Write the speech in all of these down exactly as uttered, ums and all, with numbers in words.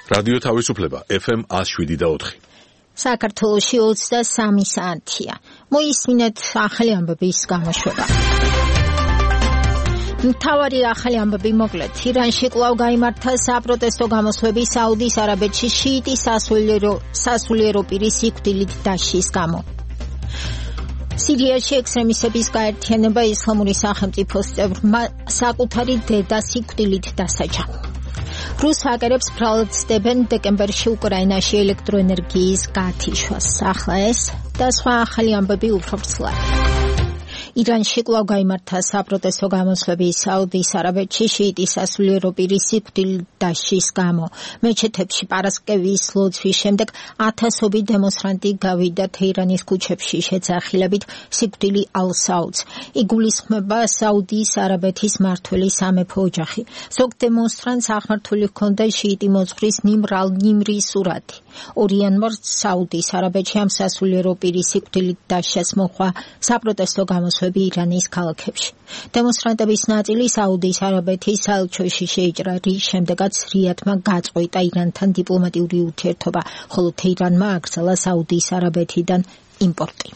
რადიო თავისუფლება ეფ ემ one oh seven და four. საქართველოში ოცდასამი საათია. მოისმინეთ ახალი ამბების გამოშვება. მთავარი ახალი ამბები მოკლედ. ირანში კვლავ გაიმართა საპროტესტო გამოსვლები საუდის არაბეთში შიიტი სასულიერო სასულიერო პირის სიკვდილით დაშლის გამო. სირიაში ექსტრემისტების გაერთიანება ისლამური სახელმწიფოს წევრმა საკუთარი დედა სიკვდილით დასაჯა. რუს ჰაკერებს ბრალად ცდებენ დეკემბერში უკრაინაში ელექტროენერგიის გათიშვას. ახლა ეს და სხვა ახალი ამბები უფრო ვრცლად. ირანში კვლავ გაიმართა საპროტესტო გამოსვლები საუდის არაბეთში შიიტი სასულიერო პირის სიკვდილით დაშლის გამო. მეჩეთებში პარასკევის ლოცვის შემდეგ ათასობით დემონსტრანტი გავიდა თეირანის ქუჩებში შეძახილებით სიკვდილი ალ-საუდს. იგულისხმება საუდის არაბეთის მმართველი სამეფო ოჯახი. ზოგ დემონსტრანტს აღმართული ჰქონდა შიიტი მოძღვრის ნიმრ ალ-ნიმრის სურათი. ორი იანვარს საუდის არაბეთში ამ სასულიერო პირის სიკვდილით დაშლას მოჰყვა საპროტესტო გამოსვლები ირანის ქალაქებში. დემონსტრანტების ნაწილი საუდის არაბეთის საელჩოში შეიჭრა, რის შემდეგაც რიადმა გაწყვიტა ირანთან დიპლომატიური ურთიერთობა, ხოლო თეირანმა აკრძალა საუდის არაბეთიდან იმპორტი.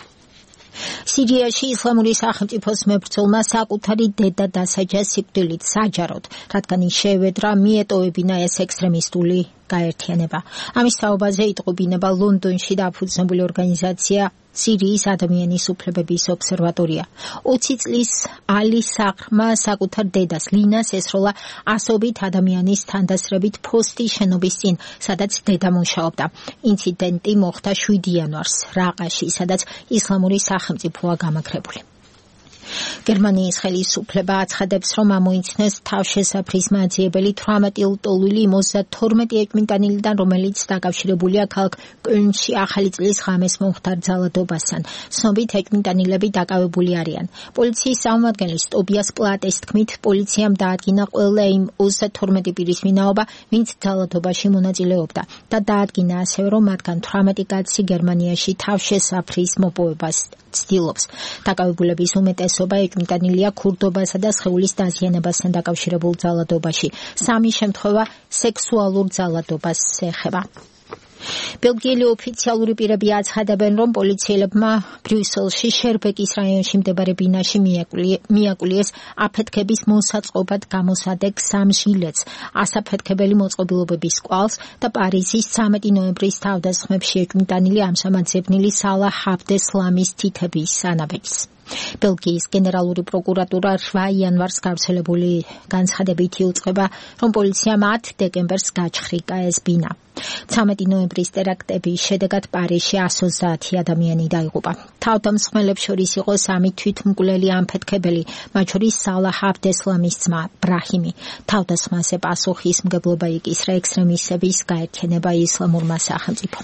სირიაში ისლამური სახელმწიფოს მებრძოლმა საკუთარი დედა დასაჯა სიკვდილით საჯაროდ, რადგან ის შეევედრა მიეტოვებინა ეს ექსტრემისტული გაერთიანება. ამის თაობაზე იტყობინება ლონდონში დაფუძნებული ორგანიზაცია სირიის ადამიანის უფლებების ობსერვატორია. ოცი წლის ალი საღრმა საკუთარ დედას ლინას ესროლა ასობით ადამიანის თანდასრებით ფოსტის შენობის წინ, სადაც დედა მუშაობდა. ინციდენტი მოხდა შვიდი იანვარს რაყაში, სადაც ისლამური სახელმწიფოა გამაგრებული. გერმანიის ხელისუფლება აცხადებს, რომ ამოიცნეს თავშესაფრის მაძიებელი თვრამეტი ლტოლვილი ოცდათორმეტი ეჭვმიტანილიდან, რომელიც დაკავშირებულია ქალაქ კოლნში ახალი წლის ღამეს მომხდარ ძალადობასთან. ცნობით ეჭვმიტანილები დაკავებული არიან. პოლიციის წარმომადგენლის ტობიას პლატეს თქმით, პოლიციამ დაადგინა ყველა იმ ოცდათორმეტი პირის ვინაობა, ვინც ძალადობაში მონაწილეობდა და დაადგინა ასევე, რომ მათგან თვრამეტი კაცი გერმანიაში თავშესაფრის მოპოვებას ცდილობს. დაკავებულების უმეტესობა ეჭვმიტანილია ქურდობასა და სხეულის დაზიანებასთან დაკავშირებულ ძალადობაში. სამი შემთხვევა სექსუალურ ძალადობას ეხება. ბელგიელი ოფიციალური პირები აცხადებენ, რომ პოლიციელებმა ბრიუსელში შერბეკის რაიონში მდებარე ბინაში მიაკულიეს აფეთქების მოსაწყობად გამოსადეგ სამ ჟილეტს, ასაფეთქებელი მოწყობილობების კვალს და პარიზის ცამეტი ნოემბრის თავდასხმებში ეჭვმიტანილი ამჟამად ზებნილი სალა აბდესლამის თითების სანაბეჭს. ბელგიის გენერალური პროკურატურა რვა იანვარს გავრცელებული განცხადებით იუწყება, რომ პოლიციამ ათი დეკემბერს გაჩხრიკა ეს ბინა. ცამეტი ნოემბრის ტერაქტების შედეგად პარიზში εκατს ოცდაათი ადამიანი დაიღუპა. თავდამსხმელებს შორის იყო სამი თვითმკვლელი ამფეთქებელი, მათ შორის სალა აბდესლამის ძმა ბრაჰიმი. თავდასხმაზე პასუხისმგებლობა იკისრა ექსტრემისტების გაერთიანება ისლამურმა სახელმწიფომ.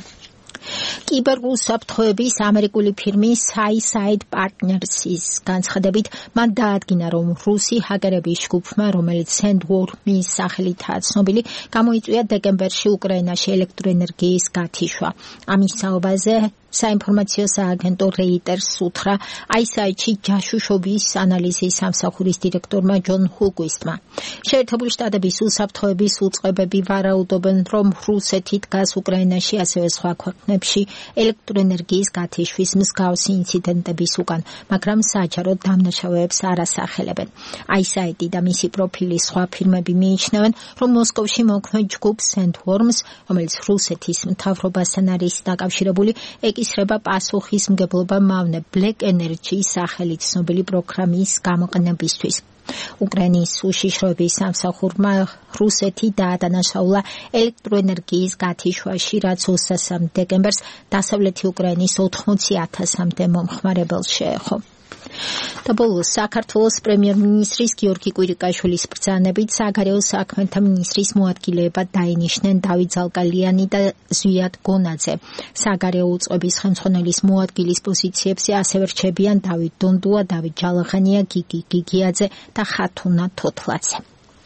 კიბერუსაფრთხოების ამერიკული ფირმის Suicide Partners-ის განცხადებით, მან დაადგინა, რომ რუსი ჰაკერების ჯგუფმა, რომელიც Sandworm-ის სახელითაა ცნობილი, გამოიწვია დეკემბერში უკრაინაში ელექტროენერგიის გათიშვა. ამის თაობაზე საინფორმაციო სააგენტო Reuters უთხრა აი ეს აი-ში ჯაშუშობის ანალიზის სამსახურის დირექტორმა ჯონ ჰუგვისტმა. შეერთებული შტატების უსაფრთხოების უწყებები ვარაუდობენ, რომ რუსეთი დგას უკრაინაში, ასევე სხვა ქვეყნებში ელექტროენერგიის გათიშვის მსგავსი ინციდენტების უკან, მაგრამ საჯაროდ დამნაშავეებს არ ასახელებენ. აი ეს აი და მისი პროფილის სხვა ფირმები მიიჩნევენ, რომ მოსკოვში მოქმედ ჯგუფ Sandworms, რომელიც რუსეთის მთავრობასთან არის დაკავშირებული, ეკისრება პასუხისმგებლობა მავნე Black Energy-ის სახელით ცნობილი პროგრამის გამოყენებისთვის. უკრაინის უშიშროების სამსახურმა რუსეთი დაადანაშაულა ელექტროენერგიის გათიშვაში, რაც ოცდასამი დეკემბერს დასავლეთი უკრაინის ოთხმოცი ათასამდე მომხმარებელს შეეხო. და ბოლოს საქართველოს პრემიერ-მინისტრის გიორგი კვირიკაშვილის ბრძანებით საგარეო საქმეთა მინისტრის მოადგილეებად დაინიშნენ დავით ზალკალიანი და ზვიად გონაძე. საგარეო უწყების ხელმძღვანელის მოადგილის პოზიციებზე ასევე რჩებიან დავით დონდუა, დავით ჯალაღანია, გიგი გიგიაძე და ხათუნა თოთლაძე.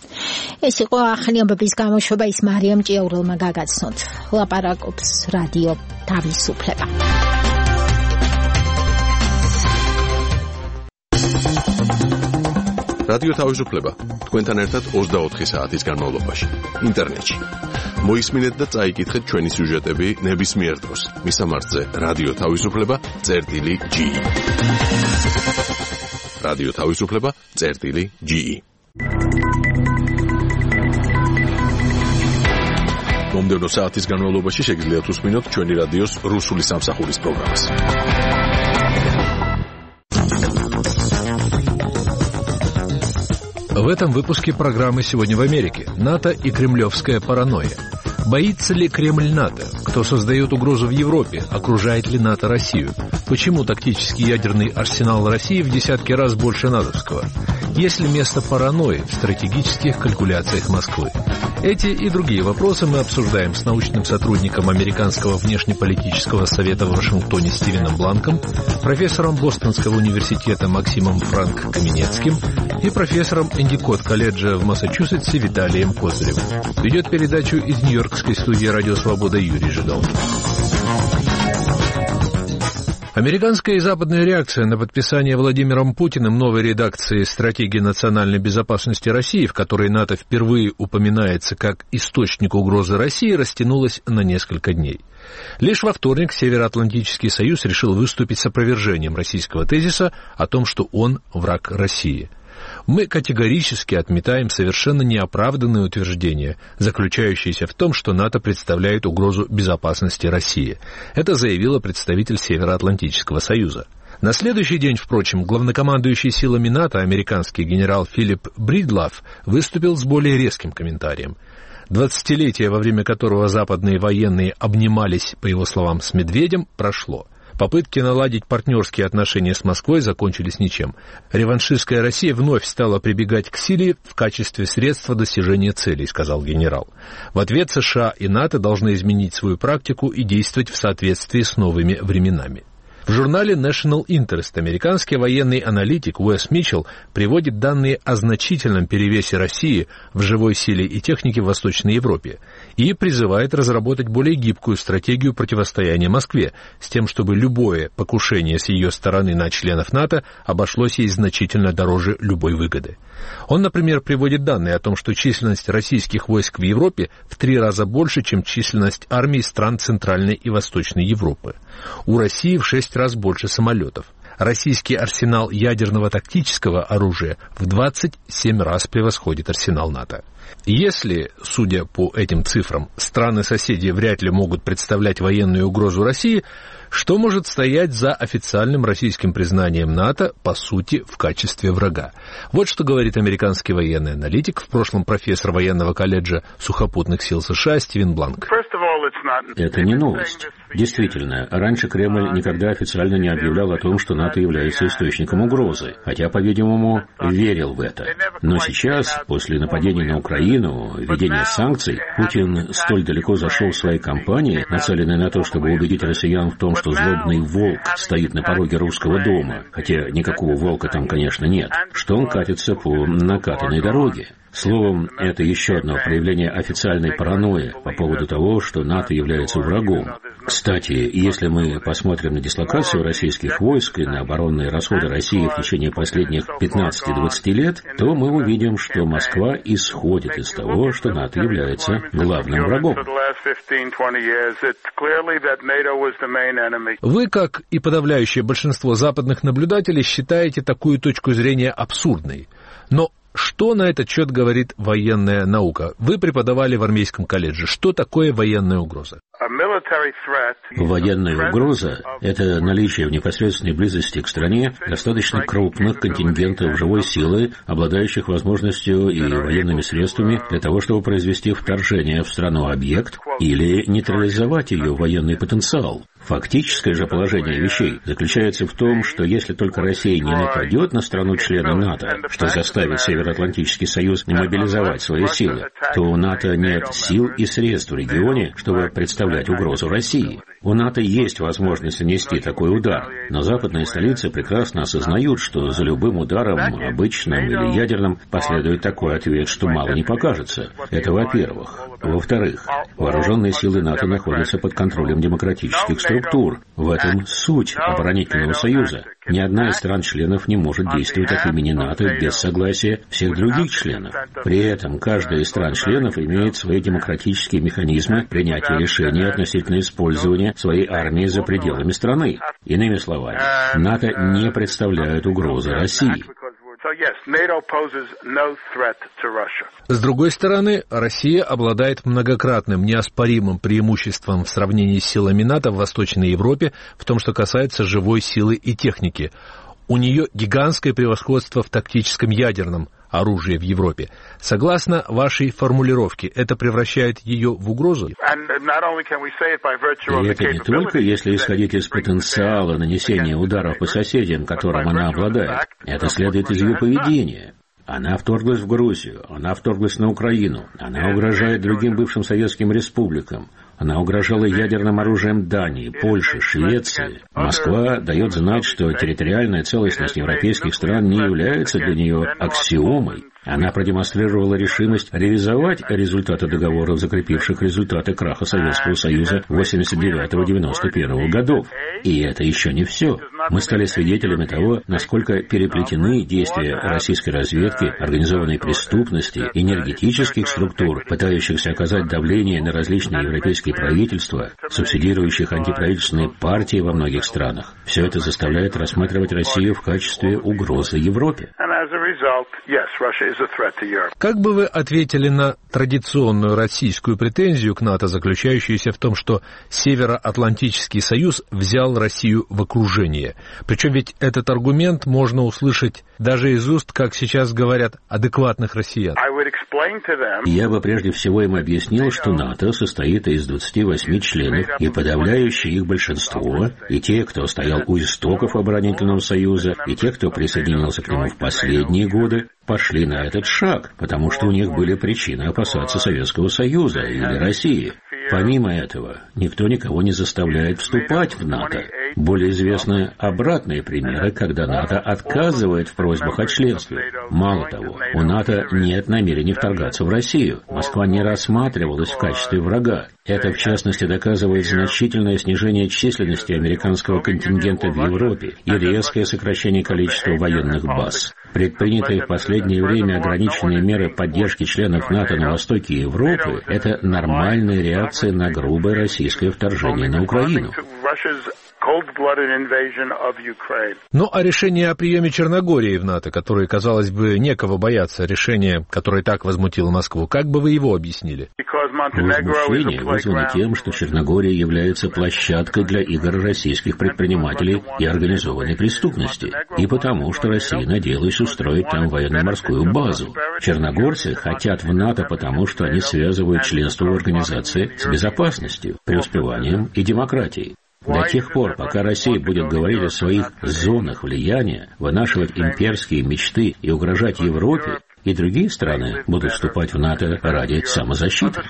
ეს იყო ახალი ამბების გამოშვება, ის მარიამ ჭიაურელმა გაგაცნოთ. ლაპარაკობს რადიო თავისუფლება. რადიო თავისუფლება თქვენთან ერთად ოცდაოთხი საათის განმავლობაში ინტერნეტში მოისმინეთ და წაიკითხეთ ჩვენი სიუჟეტები ნებისმიერ დროს. მისამართზე რადიო თავისუფლება წერტილი ჯი. რადიო თავისუფლება წერტილი ჯი. მომდევნო საათის განმავლობაში შეგიძლიათ უსმინოთ ჩვენი რადიოს რუსული სამსახურის პროგრამას. В этом выпуске программы «Сегодня в Америке» НАТО и кремлевская паранойя. Боится ли Кремль НАТО? Кто создает угрозу в Европе? Окружает ли НАТО Россию? Почему тактический ядерный арсенал России в десятки раз больше натовского? Есть ли место паранойи в стратегических калькуляциях Москвы? Эти и другие вопросы мы обсуждаем с научным сотрудником Американского внешнеполитического совета в Вашингтоне Стивеном Бланком, профессором Бостонского университета Максимом Франк Каменецким и профессором Эндикот колледжа в Массачусетсе Виталием Козыревым. Ведет передачу из Нью-Йоркской студии «Радио Свобода» Юрий Жидов. Американская и западная реакция на подписание Владимиром Путиным новой редакции «Стратегии национальной безопасности России», в которой НАТО впервые упоминается как источник угрозы России, растянулась на несколько дней. Лишь во вторник Североатлантический союз решил выступить с опровержением российского тезиса о том, что он враг России. Мы категорически отметаем совершенно неоправданные утверждения, заключающиеся в том, что НАТО представляет угрозу безопасности России. Это заявила представитель Североатлантического союза. На следующий день, впрочем, главнокомандующий силами НАТО американский генерал Филипп Бридлав выступил с более резким комментарием. Двадцатилетие, во время которого западные военные обнимались, по его словам, с Медведем, прошло. Попытки наладить партнерские отношения с Москвой закончились ничем. Реваншистская Россия вновь стала прибегать к силе в качестве средства достижения целей, сказал генерал. В ответ США и НАТО должны изменить свою практику и действовать в соответствии с новыми временами. В журнале National Interest американский военный аналитик Уэс Митчелл приводит данные о значительном перевесе России в живой силе и технике в Восточной Европе и призывает разработать более гибкую стратегию противостояния Москве с тем, чтобы любое покушение с ее стороны на членов НАТО обошлось ей значительно дороже любой выгоды. Он, например, приводит данные о том, что численность российских войск в Европе в три раза больше, чем численность армий стран Центральной и Восточной Европы. У России в шесть раз больше самолетов. Российский арсенал ядерного тактического оружия в двадцать семь раз превосходит арсенал НАТО. Если, судя по этим цифрам, страны-соседи вряд ли могут представлять военную угрозу России, что может стоять за официальным российским признанием НАТО, по сути, в качестве врага? Вот что говорит американский военный аналитик, в прошлом профессор военного колледжа сухопутных сил США Стивен Бланк. Это не новость. Действительно, раньше Кремль никогда официально не объявлял о том, что НАТО является источником угрозы, хотя, по-видимому, верил в это. Но сейчас, после нападения на Украину, введения санкций, Путин столь далеко зашел в своей кампании, нацеленной на то, чтобы убедить россиян в том, что злобный волк стоит на пороге русского дома, хотя никакого волка там, конечно, нет, что он катится по накатанной дороге. Словом, это еще одно проявление официальной паранойи по поводу того, что НАТО является врагом. Кстати, если мы посмотрим на дислокацию российских войск и на оборонные расходы России в течение последних пятнадцати-двадцати лет, то мы увидим, что Москва исходит из того, что НАТО является главным врагом. Вы, как и подавляющее большинство западных наблюдателей, считаете такую точку зрения абсурдной. Но что на этот счет говорит военная наука? Вы преподавали в армейском колледже. Что такое военная угроза? Военная угроза – это наличие в непосредственной близости к стране достаточно крупных контингентов живой силы, обладающих возможностью и военными средствами для того, чтобы произвести вторжение в страну-объект или нейтрализовать ее военный потенциал. Фактическое же положение вещей заключается в том, что если только Россия не нападет на страну-члена НАТО, что заставит Североатлантический союз мобилизовать свои силы, то у НАТО нет сил и средств в регионе, чтобы представлять угрозу России. У НАТО есть возможность нанести такой удар, но западные столицы прекрасно осознают, что за любым ударом, обычным или ядерным, последует такой ответ, что мало не покажется. Это во-первых. Во-вторых, вооруженные силы НАТО находятся под контролем демократических структур. структур. В этом суть оборонительного союза. Ни одна из стран-членов не может действовать от имени НАТО без согласия всех других членов. При этом каждая из стран-членов имеет свои демократические механизмы принятия решений относительно использования своей армии за пределами страны. Иными словами, НАТО не представляет угрозы России. С другой стороны, Россия обладает многократным неоспоримым преимуществом в сравнении с силами НАТО в Восточной Европе в том, что касается живой силы и техники. У нее гигантское превосходство в тактическом ядерном оружии в Европе. Согласно вашей формулировке, это превращает ее в угрозу? И это не только если исходить из потенциала нанесения ударов по соседям, которым она обладает. Это следует из ее поведения. Она вторглась в Грузию, она вторглась на Украину, она угрожает другим бывшим советским республикам. Она угрожала ядерным оружием Дании, Польши, Швеции. Москва дает знать, что территориальная целостность европейских стран не является для нее аксиомой. Она продемонстрировала решимость реализовать результаты договоров, закрепивших результаты краха Советского Союза восемьдесят девятого — девяносто первого годов. И это еще не все. Мы стали свидетелями того, насколько переплетены действия российской разведки, организованной преступности, энергетических структур, пытающихся оказать давление на различные европейские правительства, субсидирующих антиправительственные партии во многих странах. Все это заставляет рассматривать Россию в качестве угрозы Европе. Как бы вы ответили на традиционную российскую претензию к НАТО, заключающуюся в том, что Североатлантический союз взял Россию в окружение? Причем ведь этот аргумент можно услышать даже из уст, как сейчас говорят, адекватных россиян. Я бы прежде всего им объяснил, что НАТО состоит из двадцати восьми членов, и подавляющее их большинство, и те, кто стоял у истоков оборонительного союза, и те, кто присоединился к нему в последние годы, пошли на этот шаг, потому что у них были причины опасаться Советского Союза или России. Помимо этого, никто никого не заставляет вступать в НАТО. Более известны обратные примеры, когда НАТО отказывает в просьбах о членстве. Мало того, у НАТО нет намерений вторгаться в Россию. Москва не рассматривалась в качестве врага. Это, в частности, доказывает значительное снижение численности американского контингента в Европе и резкое сокращение количества военных баз. Предпринятые в последнее время ограниченные меры поддержки членов НАТО на востоке Европы – это нормальная реакция на грубое российское вторжение на Украину. Ну, а решение о приеме Черногории в НАТО, которое, казалось бы, некого бояться, решение, которое так возмутило Москву, как бы вы его объяснили? Возмущение вызвано тем, что Черногория является площадкой для игр российских предпринимателей и организованной преступности, и потому, что Россия надеялась устроить там военно-морскую базу. Черногорцы хотят в НАТО, потому что они связывают членство в организации с безопасностью, преуспеванием и демократией. До тех пор, пока Россия будет говорить о своих зонах влияния, вынашивать имперские мечты и угрожать Европе, и другие страны будут вступать в НАТО ради самозащиты.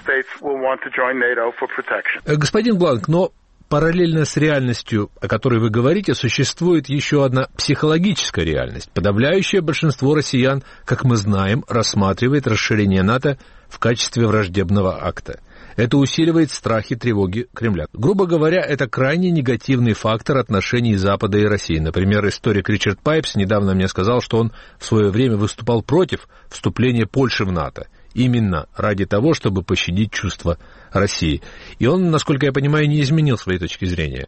Господин Бланк, но параллельно с реальностью, о которой вы говорите, существует еще одна психологическая реальность. Подавляющее большинство россиян, как мы знаем, рассматривает расширение НАТО в качестве враждебного акта. Это усиливает страхи и тревоги Кремля. Грубо говоря, это крайне негативный фактор отношений Запада и России. Например, историк Ричард Пайпс недавно мне сказал, что он в свое время выступал против вступления Польши в НАТО. Именно ради того, чтобы пощадить чувства России. И он, насколько я понимаю, не изменил своей точки зрения.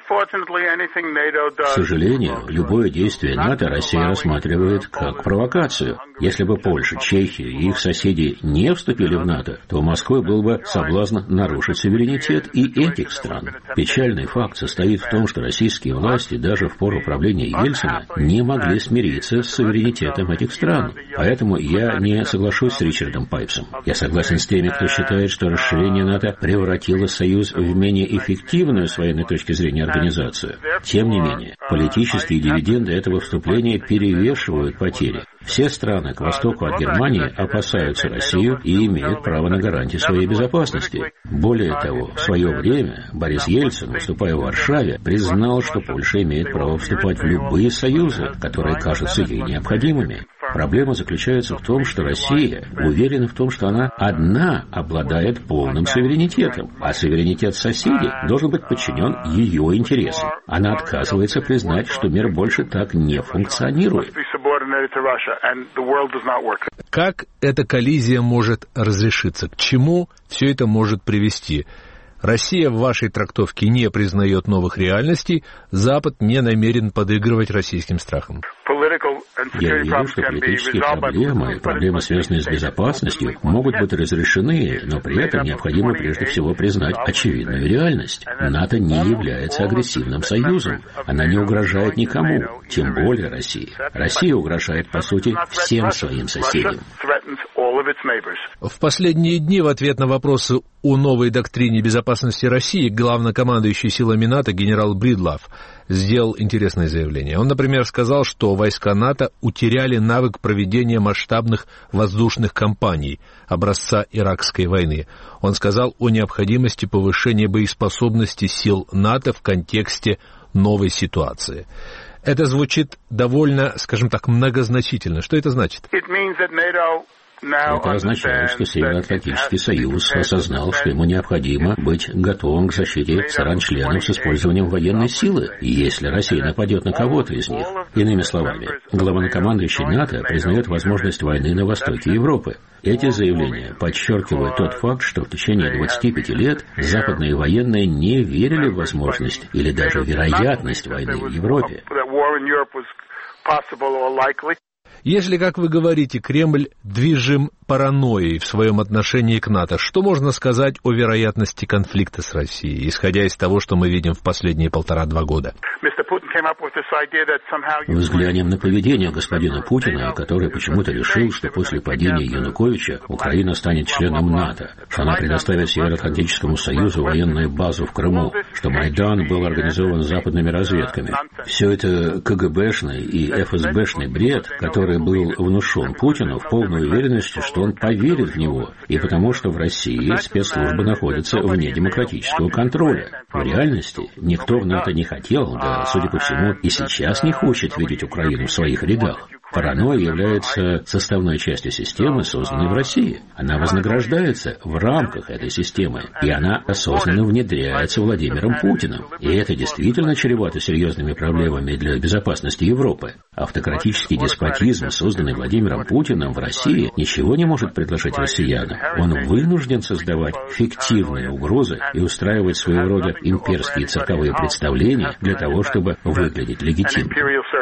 К сожалению, любое действие НАТО Россия рассматривает как провокацию. Если бы Польша, Чехия и их соседи не вступили в НАТО, то у Москвы был бы соблазн нарушить суверенитет и этих стран. Печальный факт состоит в том, что российские власти даже в пору правления Ельцина не могли смириться с суверенитетом этих стран. Поэтому я не соглашусь с Ричардом Пайпсом. Я согласен с теми, кто считает, что расширение НАТО превратило Союз в менее эффективную с военной точки зрения организацию. Тем не менее, политические дивиденды этого вступления перевешивают потери. Все страны к востоку от Германии опасаются Россию и имеют право на гарантии своей безопасности. Более того, в свое время Борис Ельцин, выступая в Варшаве, признал, что Польша имеет право вступать в любые союзы, которые кажутся ей необходимыми. Проблема заключается в том, что Россия уверена в том, что она одна обладает полным суверенитетом, а суверенитет соседей должен быть подчинен ее интересам. Она отказывается признать, что мир больше так не функционирует. Как эта коллизия может разрешиться? К чему все это может привести? Россия в вашей трактовке не признает новых реальностей, Запад не намерен подыгрывать российским страхам. Я верю, что политические проблемы, проблемы, связанные с безопасностью, могут быть разрешены, но при этом необходимо прежде всего признать очевидную реальность. НАТО не является агрессивным союзом. Она не угрожает никому, тем более России. Россия угрожает, по сути, всем своим соседям. В последние дни в ответ на вопросы о новой доктрине безопасности России главнокомандующий силами НАТО генерал Бридлав сделал интересное заявление. Он, например, сказал, что войска НАТО утеряли навык проведения масштабных воздушных кампаний образца Иракской войны. Он сказал о необходимости повышения боеспособности сил НАТО в контексте новой ситуации. Это звучит довольно, скажем так, многозначительно. Что это значит? Это означает, что Североатлантический союз осознал, что ему необходимо быть готовым к защите стран-членов с использованием военной силы, если Россия нападет на кого-то из них. Иными словами, главнокомандующий НАТО признает возможность войны на востоке Европы. Эти заявления подчеркивают тот факт, что в течение двадцати пяти лет западные военные не верили в возможность или даже вероятность войны в Европе. Если, как вы говорите, Кремль движим паранойей в своем отношении к НАТО, что можно сказать о вероятности конфликта с Россией, исходя из того, что мы видим в последние полтора-два года? Взглянем на поведение господина Путина, который почему-то решил, что после падения Януковича Украина станет членом НАТО, что она предоставит Североатлантическому союзу военную базу в Крыму, что Майдан был организован западными разведками. Все это КГБшный и ФСБшный бред, который был внушен Путину в полной уверенности, что он поверит в него, и потому что в России спецслужбы находятся вне демократического контроля. В реальности никто в НАТО не хотел, да, судя по всему, и сейчас не хочет видеть Украину в своих рядах. Паранойя является составной частью системы, созданной в России. Она вознаграждается в рамках этой системы, и она осознанно внедряется Владимиром Путиным. И это действительно чревато серьезными проблемами для безопасности Европы. Автократический деспотизм, созданный Владимиром Путиным в России, ничего не может предложить россиянам. Он вынужден создавать фиктивные угрозы и устраивать своего рода имперские цирковые представления для того, чтобы выглядеть легитимным.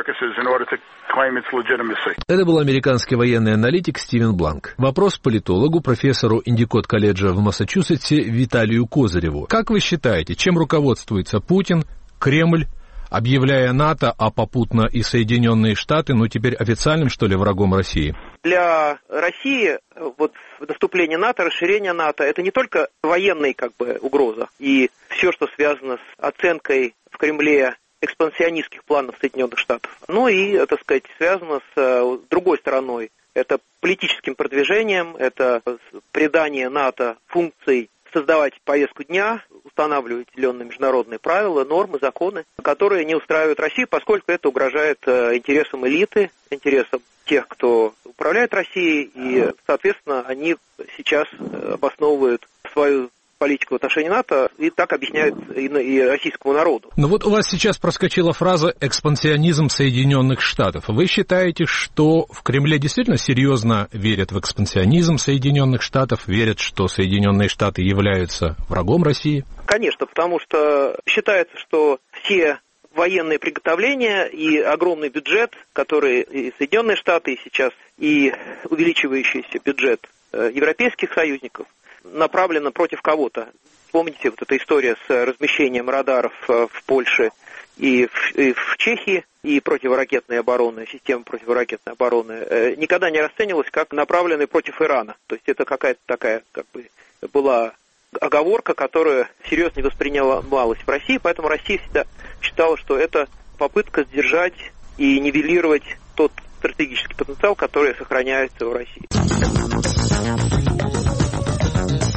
Это был американский военный аналитик Стивен Бланк. Вопрос политологу, профессору Индикот-колледжа в Массачусетсе Виталию Козыреву. Как вы считаете, чем руководствуется Путин, Кремль, объявляя НАТО, а попутно и Соединенные Штаты, ну теперь официальным, что ли, врагом России? Для России вот наступление НАТО, расширение НАТО, это не только военная как бы угроза и все, что связано с оценкой в Кремле экспансионистских планов Соединенных Штатов, но и, так сказать, связано с другой стороной. Это политическим продвижением, это придание НАТО функций создавать повестку дня, устанавливать определенные международные правила, нормы, законы, которые не устраивают Россию, поскольку это угрожает интересам элиты, интересам тех, кто управляет Россией, и, соответственно, они сейчас обосновывают свою политику в отношении НАТО и так объясняют и, и российскому народу. Но вот у вас сейчас проскочила фраза «экспансионизм Соединенных Штатов». Вы считаете, что в Кремле действительно серьезно верят в экспансионизм Соединенных Штатов, верят, что Соединенные Штаты являются врагом России? Конечно, потому что считается, что все военные приготовления и огромный бюджет, который и Соединенные Штаты, и сейчас, и увеличивающийся бюджет европейских союзников, направлена против кого-то. Помните вот эта история с размещением радаров в Польше и в, и в Чехии, и противоракетной обороны, система противоракетной обороны, никогда не расценивалась как направленная против Ирана. То есть это какая-то такая, как бы, была оговорка, которая серьезно не воспринималась в России, поэтому Россия всегда считала, что это попытка сдержать и нивелировать тот стратегический потенциал, который сохраняется в России.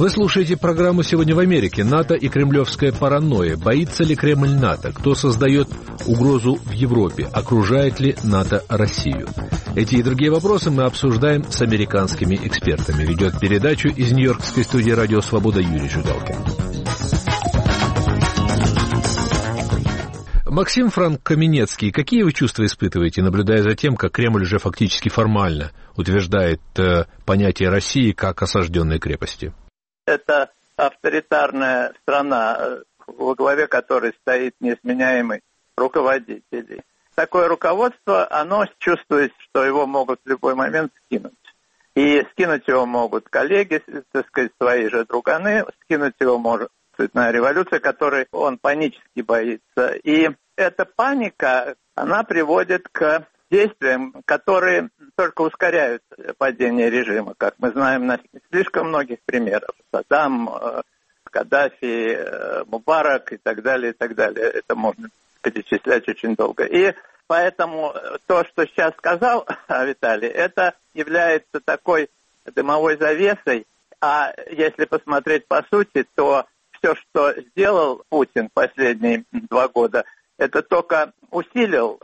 Вы слушаете программу «Сегодня в Америке». НАТО и кремлевская паранойя. Боится ли Кремль НАТО? Кто создает угрозу в Европе? Окружает ли НАТО Россию? Эти и другие вопросы мы обсуждаем с американскими экспертами. Ведет передачу из Нью-Йоркской студии «Радио Свобода» Юрий Жигалкин. Максим Франк-Каменецкий, какие вы чувства испытываете, наблюдая за тем, как Кремль уже фактически формально утверждает э, понятие России как осажденной крепости? Это авторитарная страна, во главе которой стоит несменяемый руководитель. Такое руководство, оно чувствует, что его могут в любой момент скинуть. И скинуть его могут коллеги, так сказать, свои же друганы, скинуть его может цветная революция, которой он панически боится. И эта паника, она приводит к действиям, которые только ускоряют падение режима, как мы знаем на слишком многих примерах. Саддам, Каддафи, Мубарак и так далее, и так далее. Это можно перечислять очень долго. И поэтому то, что сейчас сказал Виталий, это является такой дымовой завесой. А если посмотреть по сути, то все, что сделал Путин последние два года, это только усилил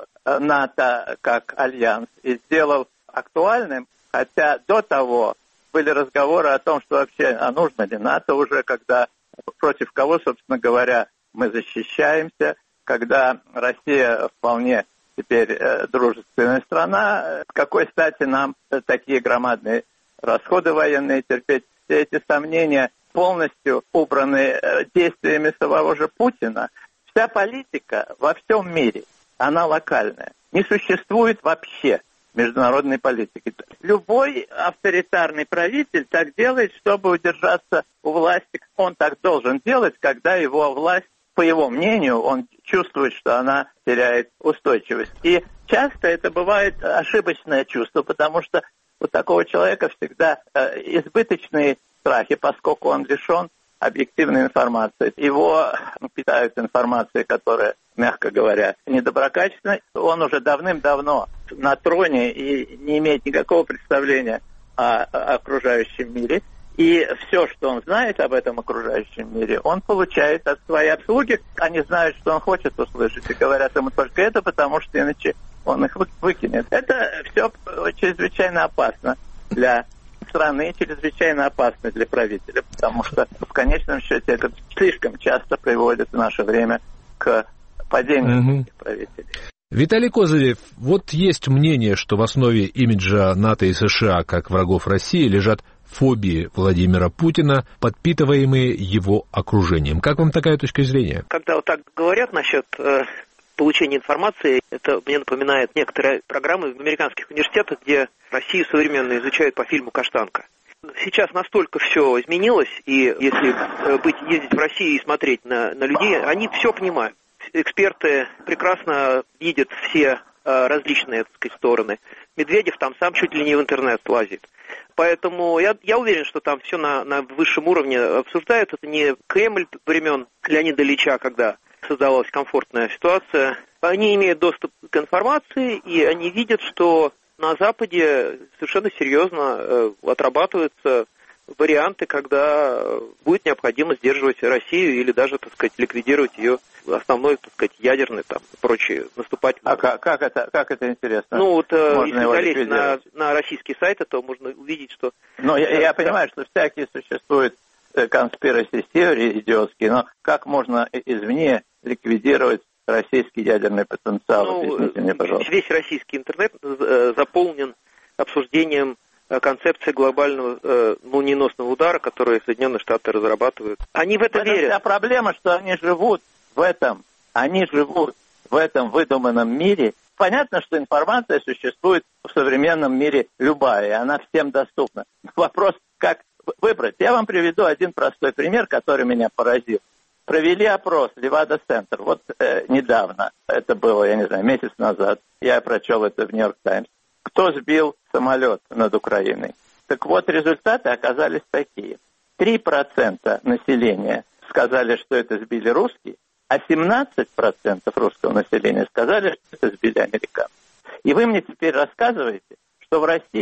НАТО как альянс и сделал актуальным, хотя до того были разговоры о том, что вообще, а нужно ли НАТО уже, когда против кого, собственно говоря, мы защищаемся, когда Россия вполне теперь э, дружественная страна, с какой стати нам такие громадные расходы военные терпеть? Все эти сомнения полностью убраны действиями самого же Путина. Вся политика во всем мире, она локальная. Не существует вообще международной политики. Любой авторитарный правитель так делает, чтобы удержаться у власти. Он так должен делать, когда его власть, по его мнению, он чувствует, что она теряет устойчивость. И часто это бывает ошибочное чувство, потому что у такого человека всегда э, избыточные страхи, поскольку он лишен объективной информации. Его питают информацией, которая, мягко говоря, недоброкачественна. Он уже давным-давно на троне и не имеет никакого представления о, о окружающем мире. И все, что он знает об этом окружающем мире, он получает от своей обслуги. Они знают, что он хочет услышать, и говорят ему только это, потому что иначе он их выкинет. Это все чрезвычайно опасно для страны, чрезвычайно опасно для правителя, потому что в конечном счете это слишком часто приводит в наше время к падению угу. таких правителей. Виталий Козырев, вот есть мнение, что в основе имиджа НАТО и США как врагов России лежат фобии Владимира Путина, подпитываемые его окружением. Как вам такая точка зрения? Когда вот так говорят насчет э, получения информации, это мне напоминает некоторые программы в американских университетах, где Россию современно изучают по фильму «Каштанка». Сейчас настолько все изменилось, и если быть, ездить в Россию и смотреть на, на людей, они все понимают. Эксперты прекрасно видят все э, различные, так сказать, стороны. Медведев там сам чуть ли не в интернет лазит. Поэтому я, я уверен, что там все на, на высшем уровне обсуждают. Это не Кремль времен Леонида Ильича, когда создавалась комфортная ситуация. Они имеют доступ к информации, и они видят, что на Западе совершенно серьезно э, отрабатываются варианты, когда будет необходимо сдерживать Россию или даже, так сказать, ликвидировать ее основной, так сказать, ядерный там и прочие наступательные. А как, как это, как это интересно? Ну вот, можно если залезть на, на российские сайты, то можно увидеть, что... Ну, я, я понимаю, что всякие существуют конспираси теории идиотские, но как можно извне ликвидировать российский ядерный потенциал? Ну, объясните мне, пожалуйста. Весь российский интернет заполнен обсуждением концепции глобального э, молниеносного удара, который Соединенные Штаты разрабатывают. Они в это, это верят. Вся проблема, что они живут в этом, они живут в этом выдуманном мире. Понятно, что информация существует в современном мире любая, и она всем доступна. Вопрос, как выбрать. Я вам приведу один простой пример, который меня поразил. Провели опрос Левада-центр, вот э, недавно, это было, я не знаю, месяц назад, я прочел это в Нью-Йорк Таймс. Кто сбил самолет над Украиной? Так вот, результаты оказались такие. три процента населения сказали, что это сбили русские, а семнадцать процентов русского населения сказали, что это сбили американцы. И вы мне теперь рассказываете, что в России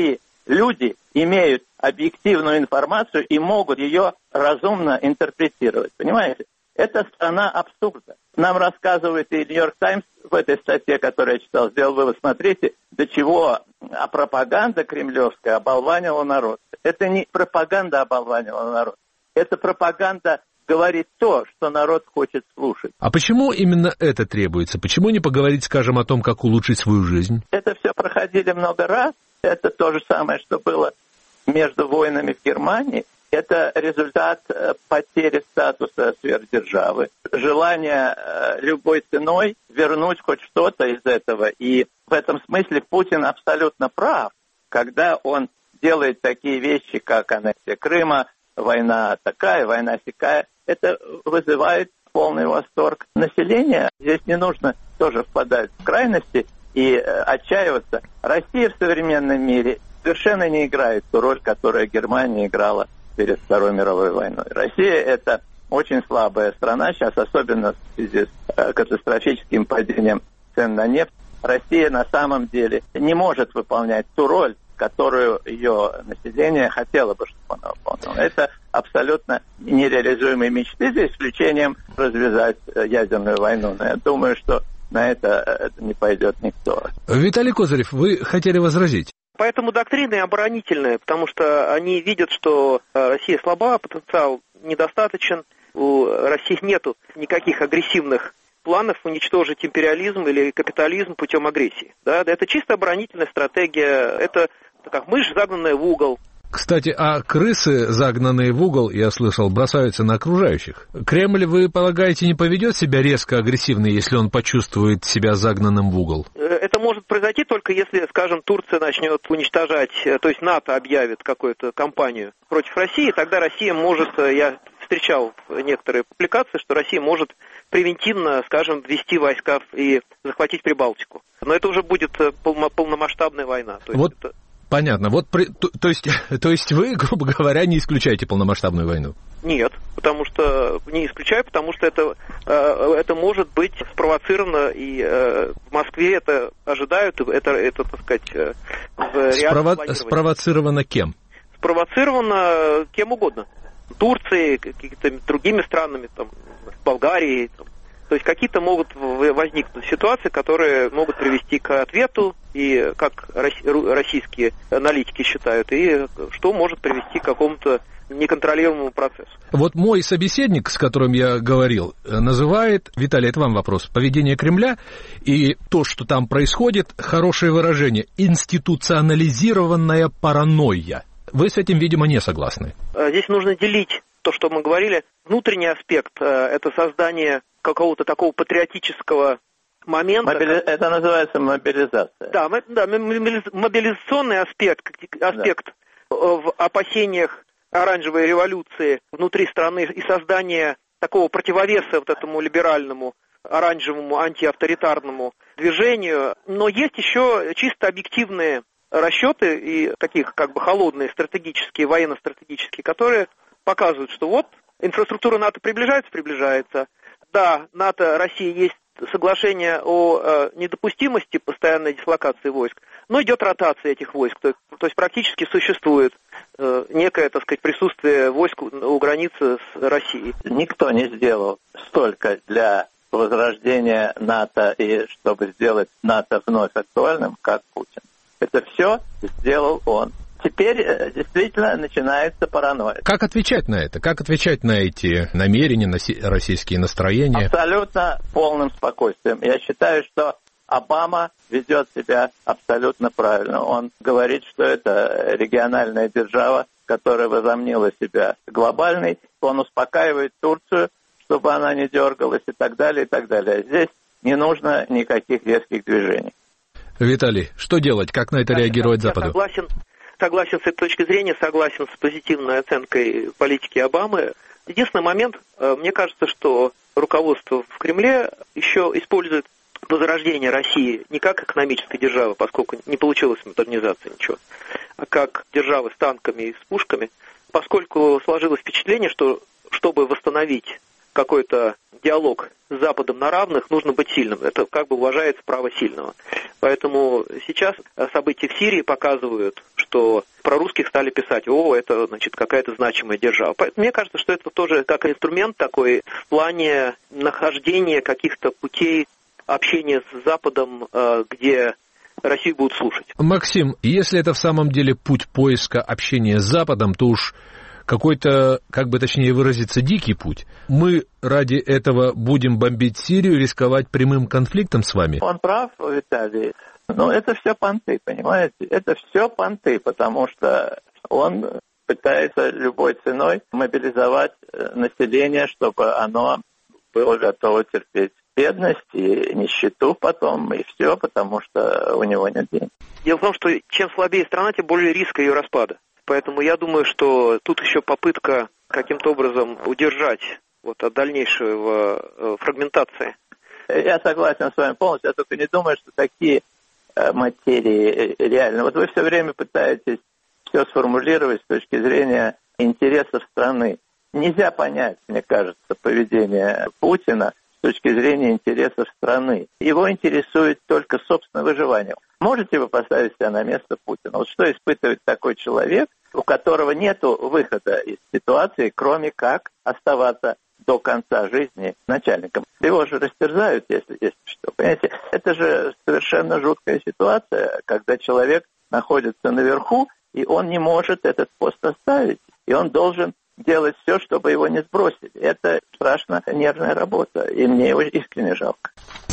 люди имеют объективную информацию и могут ее разумно интерпретировать. Понимаете? Это страна абсурда. Нам рассказывает и Нью-Йорк Таймс в этой статье, которую я читал, сделал вывод, смотрите, до чего а пропаганда кремлевская оболванила народ. Это не пропаганда оболванила народ. Это пропаганда говорит то, что народ хочет слушать. А почему именно это требуется? Почему не поговорить, скажем, о том, как улучшить свою жизнь? Это все проходили много раз. Это то же самое, что было между войнами в Германии. Это результат потери статуса сверхдержавы. Желание любой ценой вернуть хоть что-то из этого. И в этом смысле Путин абсолютно прав, когда он делает такие вещи, как аннексия Крыма, война такая, война сякая. Это вызывает полный восторг населения. Здесь не нужно тоже впадать в крайности и отчаиваться. Россия в современном мире совершенно не играет ту роль, которую Германия играла перед Второй мировой войной. Россия – это очень слабая страна сейчас, особенно в связи с катастрофическим падением цен на нефть. Россия на самом деле не может выполнять ту роль, которую ее население хотело бы, чтобы она выполняла. Это абсолютно нереализуемые мечты, за исключением развязать ядерную войну. Но я думаю, что на это не пойдет никто. Виталий Козырев, вы хотели возразить? Поэтому доктрины оборонительные, потому что они видят, что Россия слаба, потенциал недостаточен, у России нету никаких агрессивных планов уничтожить империализм или капитализм путем агрессии. Да? Это чисто оборонительная стратегия, это как мышь, загнанная в угол. Кстати, а крысы, загнанные в угол, я слышал, бросаются на окружающих. Кремль, вы полагаете, не поведет себя резко агрессивно, если он почувствует себя загнанным в угол? Это может произойти только если, скажем, Турция начнет уничтожать, то есть НАТО объявит какую-то кампанию против России, тогда Россия может, я встречал некоторые публикации, что Россия может превентивно, скажем, ввести войска и захватить Прибалтику. Но это уже будет полномасштабная война. То есть вот. это... Понятно. Вот при, то, то, есть, то есть вы, грубо говоря, не исключаете полномасштабную войну? Нет, потому что не исключаю, потому что это, это может быть спровоцировано, и в Москве это ожидают, это, это так сказать, в реальном планировании. Спровоцировано кем? Спровоцировано кем угодно. Турцией, какими-то другими странами, там, Болгарией. Там. То есть какие-то могут возникнуть ситуации, которые могут привести к ответу, и как российские аналитики считают, и что может привести к какому-то неконтролируемому процессу. Вот мой собеседник, с которым я говорил, называет, Виталий, это вам вопрос, поведение Кремля и то, что там происходит, хорошее выражение, институционализированная паранойя. Вы с этим, видимо, не согласны. Здесь нужно делить то, что мы говорили. Внутренний аспект – это создание какого-то такого патриотического момента. Мобили... Это называется мобилизация. Да, да, мобилизационный аспект, аспект да. В опасениях оранжевой революции внутри страны и создание такого противовеса вот этому либеральному, оранжевому, антиавторитарному движению. Но есть еще чисто объективные расчеты и таких как бы холодные стратегические, военно-стратегические, которые показывают, что вот инфраструктура НАТО приближается, приближается. Да, НАТО, Россия есть соглашение о э, недопустимости постоянной дислокации войск, но идет ротация этих войск, то, то есть практически существует э, некое, так сказать, присутствие войск у, у границы с Россией. Никто не сделал столько для возрождения НАТО и чтобы сделать НАТО вновь актуальным, как Путин. Это все сделал он. Теперь действительно начинается паранойя. Как отвечать на это? Как отвечать на эти намерения, на российские настроения? Абсолютно полным спокойствием. Я считаю, что Обама ведет себя абсолютно правильно. Он говорит, что это региональная держава, которая возомнила себя глобальной. Он успокаивает Турцию, чтобы она не дергалась и так далее, и так далее. Здесь не нужно никаких резких движений. Виталий, что делать? Как на это я, реагировать я Западу? Согласен. Согласен с этой точки зрения, согласен с позитивной оценкой политики Обамы. Единственный момент, мне кажется, что руководство в Кремле еще использует возрождение России не как экономической державы, поскольку не получилось модернизация ничего, а как державы с танками и с пушками, поскольку сложилось впечатление, что чтобы восстановить какой-то диалог с Западом на равных, нужно быть сильным. Это как бы уважается право сильного. Поэтому сейчас события в Сирии показывают, что про русских стали писать: о, это, значит, какая-то значимая держава. Поэтому мне кажется, что это тоже как инструмент такой в плане нахождения каких-то путей общения с Западом, где Россию будут слушать. Максим, если это в самом деле путь поиска общения с Западом, то уж какой-то, как бы точнее выразиться, дикий путь. Мы ради этого будем бомбить Сирию, рисковать прямым конфликтом с вами? Он прав, Виталий. Но это все понты, понимаете? Это все понты, потому что он пытается любой ценой мобилизовать население, чтобы оно было готово терпеть бедность и нищету потом, и все, потому что у него нет денег. Дело в том, что чем слабее страна, тем более риск ее распада. Поэтому я думаю, что тут еще попытка каким-то образом удержать вот, от дальнейшего э, фрагментации. Я согласен с вами полностью, я только не думаю, что такие э, материи реальны. Вот вы все время пытаетесь все сформулировать с точки зрения интересов страны. Нельзя понять, мне кажется, поведение Путина с точки зрения интересов страны. Его интересует только собственное выживание. Можете вы поставить себя на место Путина? Вот что испытывает такой человек, у которого нет выхода из ситуации, кроме как оставаться до конца жизни начальником? Его же растерзают, если, если что. Понимаете, это же совершенно жуткая ситуация, когда человек находится наверху, и он не может этот пост оставить, и он должен делать все, чтобы его не сбросили. Это страшно нервная работа, и мне его искренне жалко.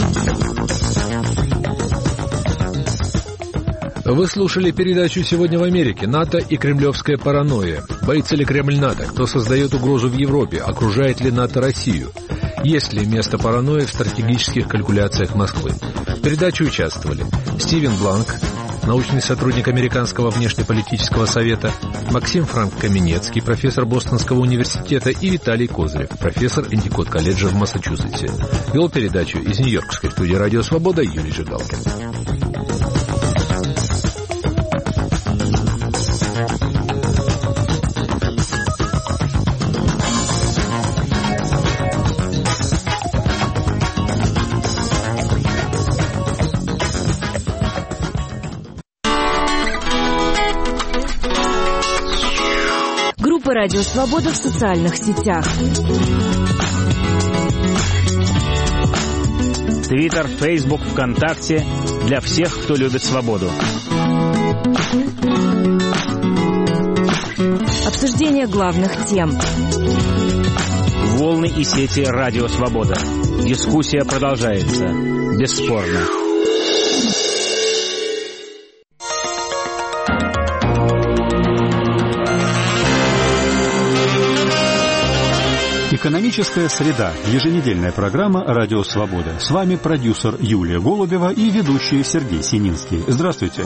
Вы слушали передачу «Сегодня в Америке. НАТО и кремлевская паранойя». Боится ли Кремль НАТО? Кто создает угрозу в Европе? Окружает ли НАТО Россию? Есть ли место паранойи в стратегических калькуляциях Москвы? В передаче участвовали Стивен Бланк, научный сотрудник Американского внешнеполитического совета, Максим Франк Каменецкий, профессор Бостонского университета, и Виталий Козырев, профессор Эндикот-колледжа в Массачусетсе. Вел передачу из Нью-Йоркской студии «Радио Свобода» Юрий Жигалкин. Радио Свобода в социальных сетях. Твиттер, Фейсбук, ВКонтакте. Для всех, кто любит свободу. Обсуждение главных тем. Волны и сети Радио Свобода. Дискуссия продолжается. Бесспорно. Экономическая среда. Еженедельная программа «Радио Свобода». С вами продюсер Юлия Голубева и ведущий Сергей Сининский. Здравствуйте.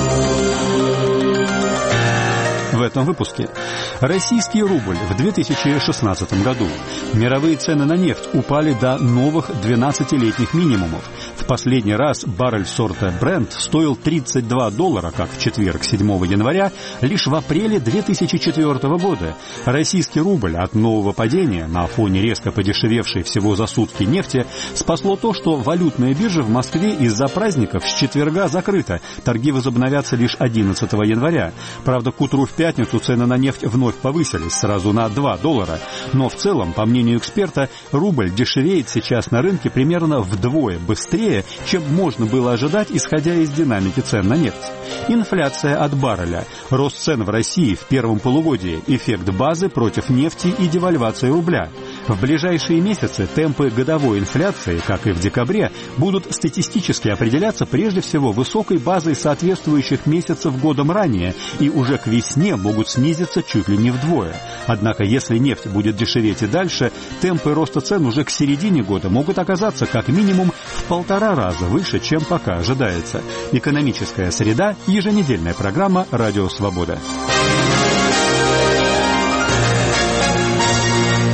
В этом выпуске. Российский рубль в две тысячи шестнадцатом году. Мировые цены на нефть упали до новых двенадцатилетних минимумов. В последний раз баррель сорта Brent стоил тридцать два доллара, как в четверг, седьмого января, лишь в апреле две тысячи четвёртого года. Российский рубль от нового падения на фоне резко подешевевшей всего за сутки нефти спасло то, что валютная биржа в Москве из-за праздников с четверга закрыта. Торги возобновятся лишь одиннадцатого января. Правда, к утру в пятницу цены на нефть вновь повысились сразу на два доллара. Но в целом, по мнению эксперта, рубль дешевеет сейчас на рынке примерно вдвое быстрее, чем можно было ожидать, исходя из динамики цен на нефть. Инфляция от барреля, рост цен в России в первом полугодии, эффект базы против нефти и девальвация рубля. В ближайшие месяцы темпы годовой инфляции, как и в декабре, будут статистически определяться прежде всего высокой базой соответствующих месяцев годом ранее и уже к весне могут снизиться чуть ли не вдвое. Однако, если нефть будет дешеветь и дальше, темпы роста цен уже к середине года могут оказаться как минимум в полтора раза выше, чем пока ожидается. Экономическая среда. Еженедельная программа «Радио Свобода».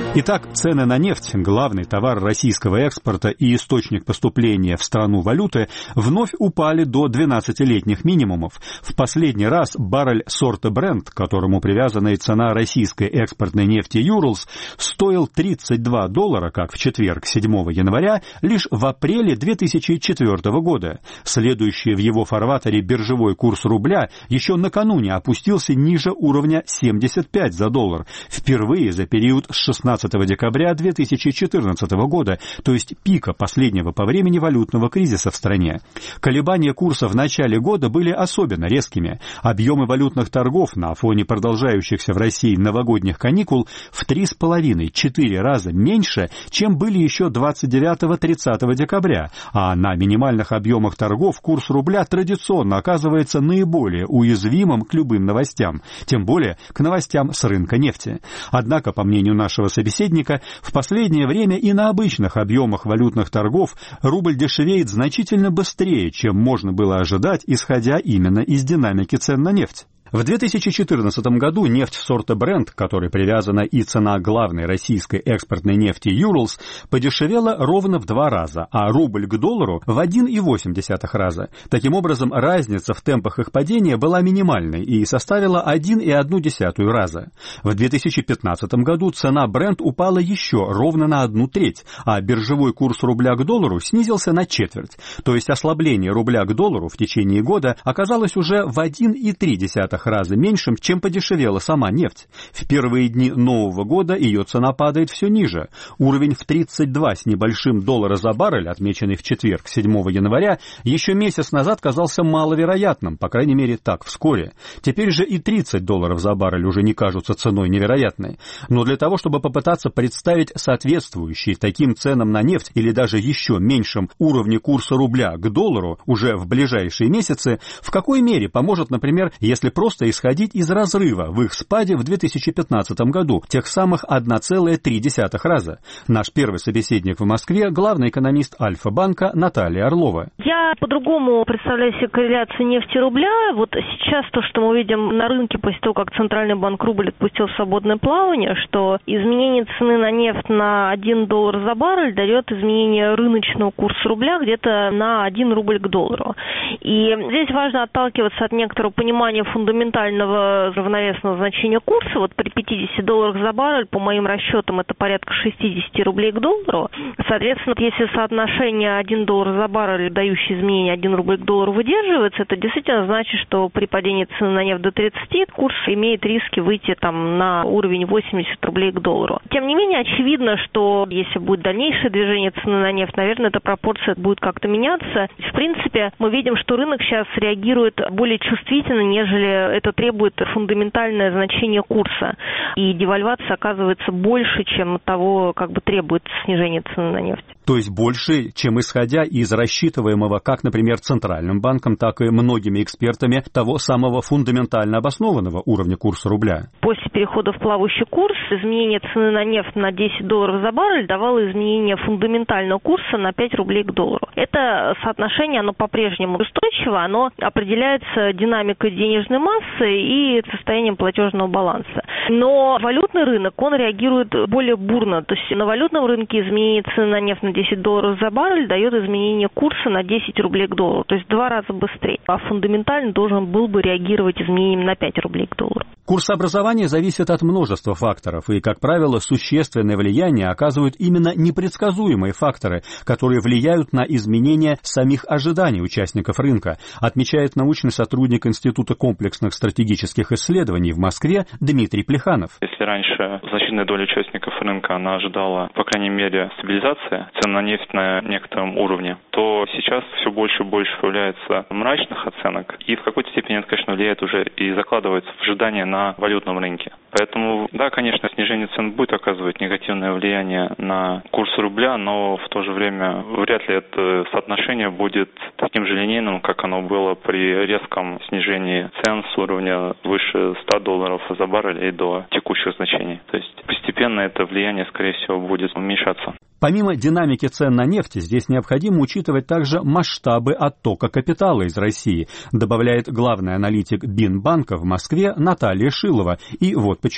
Итак, цены на нефть, главный товар российского экспорта и источник поступления в страну валюты, вновь упали до двенадцатилетних минимумов. В последний раз баррель сорта Brent, к которому привязана и цена российской экспортной нефти Urals, стоил тридцать два доллара, как в четверг, седьмого января, лишь в апреле две тысячи четвёртого года. Следующий в его фарватере биржевой курс рубля еще накануне опустился ниже уровня семьдесят пять за доллар, впервые за период с шестнадцатого декабря две тысячи четырнадцатого года, то есть пика последнего по времени валютного кризиса в стране. Колебания курса в начале года были особенно резкими. Объемы валютных торгов на фоне продолжающихся в России новогодних каникул в три с половиной-четыре раза меньше, чем были еще двадцать девятого-тридцатого декабря, а на минимальных объемах торгов курс рубля традиционно оказывается наиболее уязвимым к любым новостям, тем более к новостям с рынка нефти. Однако, по мнению нашего собеседника, в последнее время и на обычных объемах валютных торгов рубль дешевеет значительно быстрее, чем можно было ожидать, исходя именно из динамики цен на нефть. В две тысячи четырнадцатом году нефть сорта Brent, к которой привязана и цена главной российской экспортной нефти Urals, подешевела ровно в два раза, а рубль к доллару в один и восемь десятых раза. Таким образом, разница в темпах их падения была минимальной и составила один и одну десятую раза. В две тысячи пятнадцатом году цена Brent упала еще ровно на одну треть, а биржевой курс рубля к доллару снизился на четверть. То есть ослабление рубля к доллару в течение года оказалось уже в один и три десятых раза меньшим, чем подешевела сама нефть. В первые дни Нового года ее цена падает все ниже. Уровень в тридцать два с небольшим доллара за баррель, отмеченный в четверг, седьмого января, еще месяц назад казался маловероятным, по крайней мере так вскоре. Теперь же и тридцать долларов за баррель уже не кажутся ценой невероятной. Но для того, чтобы попытаться представить соответствующие таким ценам на нефть или даже еще меньшем уровне курса рубля к доллару уже в ближайшие месяцы, в какой мере поможет, например, если просто Просто исходить из разрыва в их спаде в две тысячи пятнадцатом году, тех самых один целых три десятых раза. Наш первый собеседник в Москве — главный экономист Альфа-банка Наталья Орлова. Я по-другому представляю себе корреляцию нефти и рубля. Вот сейчас то, что мы видим на рынке после того, как Центральный банк рубль отпустил в свободное плавание, что изменение цены на нефть на один доллар за баррель дает изменение рыночного курса рубля где-то на один рубль к доллару. И здесь важно отталкиваться от некоторого понимания фундаментального фундаментального равновесного значения курса. Вот при пятидесяти долларах за баррель, по моим расчетам, это порядка шестьдесят рублей к доллару. Соответственно, если соотношение один доллар за баррель, дающее изменение один рубль к доллару, выдерживается, это действительно значит, что при падении цены на нефть до тридцати курс имеет риски выйти там на уровень восемьдесят рублей к доллару. Тем не менее, очевидно, что если будет дальнейшее движение цены на нефть, наверное, эта пропорция будет как-то меняться. В принципе, мы видим, что рынок сейчас реагирует более чувствительно, нежели это требует фундаментальное значение курса. И девальвация оказывается больше, чем того, как бы требует снижение цены на нефть. То есть больше, чем исходя из рассчитываемого как, например, Центральным банком, так и многими экспертами того самого фундаментально обоснованного уровня курса рубля. После перехода в плавающий курс изменение цены на нефть на десять долларов за баррель давало изменение фундаментального курса на пять рублей к доллару. Это соотношение, оно по-прежнему устойчиво, оно определяется динамикой денежной массы и состоянием платежного баланса. Но валютный рынок, он реагирует более бурно. То есть на валютном рынке изменение цены на нефть на десять долларов за баррель дает изменение курса на десять рублей к доллару. То есть в два раза быстрее. А фундаментально должен был бы реагировать изменением на пять рублей к доллару. Курсообразование зависит от множества факторов, и, как правило, существенное влияние оказывают именно непредсказуемые факторы, которые влияют на изменения самих ожиданий участников рынка, отмечает научный сотрудник Института комплексных стратегических исследований в Москве Дмитрий Плеханов. Если раньше значительная доля участников рынка, она ожидала, по крайней мере, стабилизации цен на нефть на некотором уровне, то сейчас все больше и больше появляется мрачных оценок, и в какой-то степени это, конечно, влияет уже и закладывается в ожидание на валютном рынке. Поэтому, да, конечно, снижение цен будет оказывать негативное влияние на курс рубля, но в то же время вряд ли это соотношение будет таким же линейным, как оно было при резком снижении цен с уровня выше ста долларов за баррель и до текущих значений. То есть постепенно это влияние, скорее всего, будет уменьшаться. Помимо динамики цен на нефть, здесь необходимо учитывать также масштабы оттока капитала из России, добавляет главный аналитик Бинбанка в Москве Наталья Шилова. И вот почему.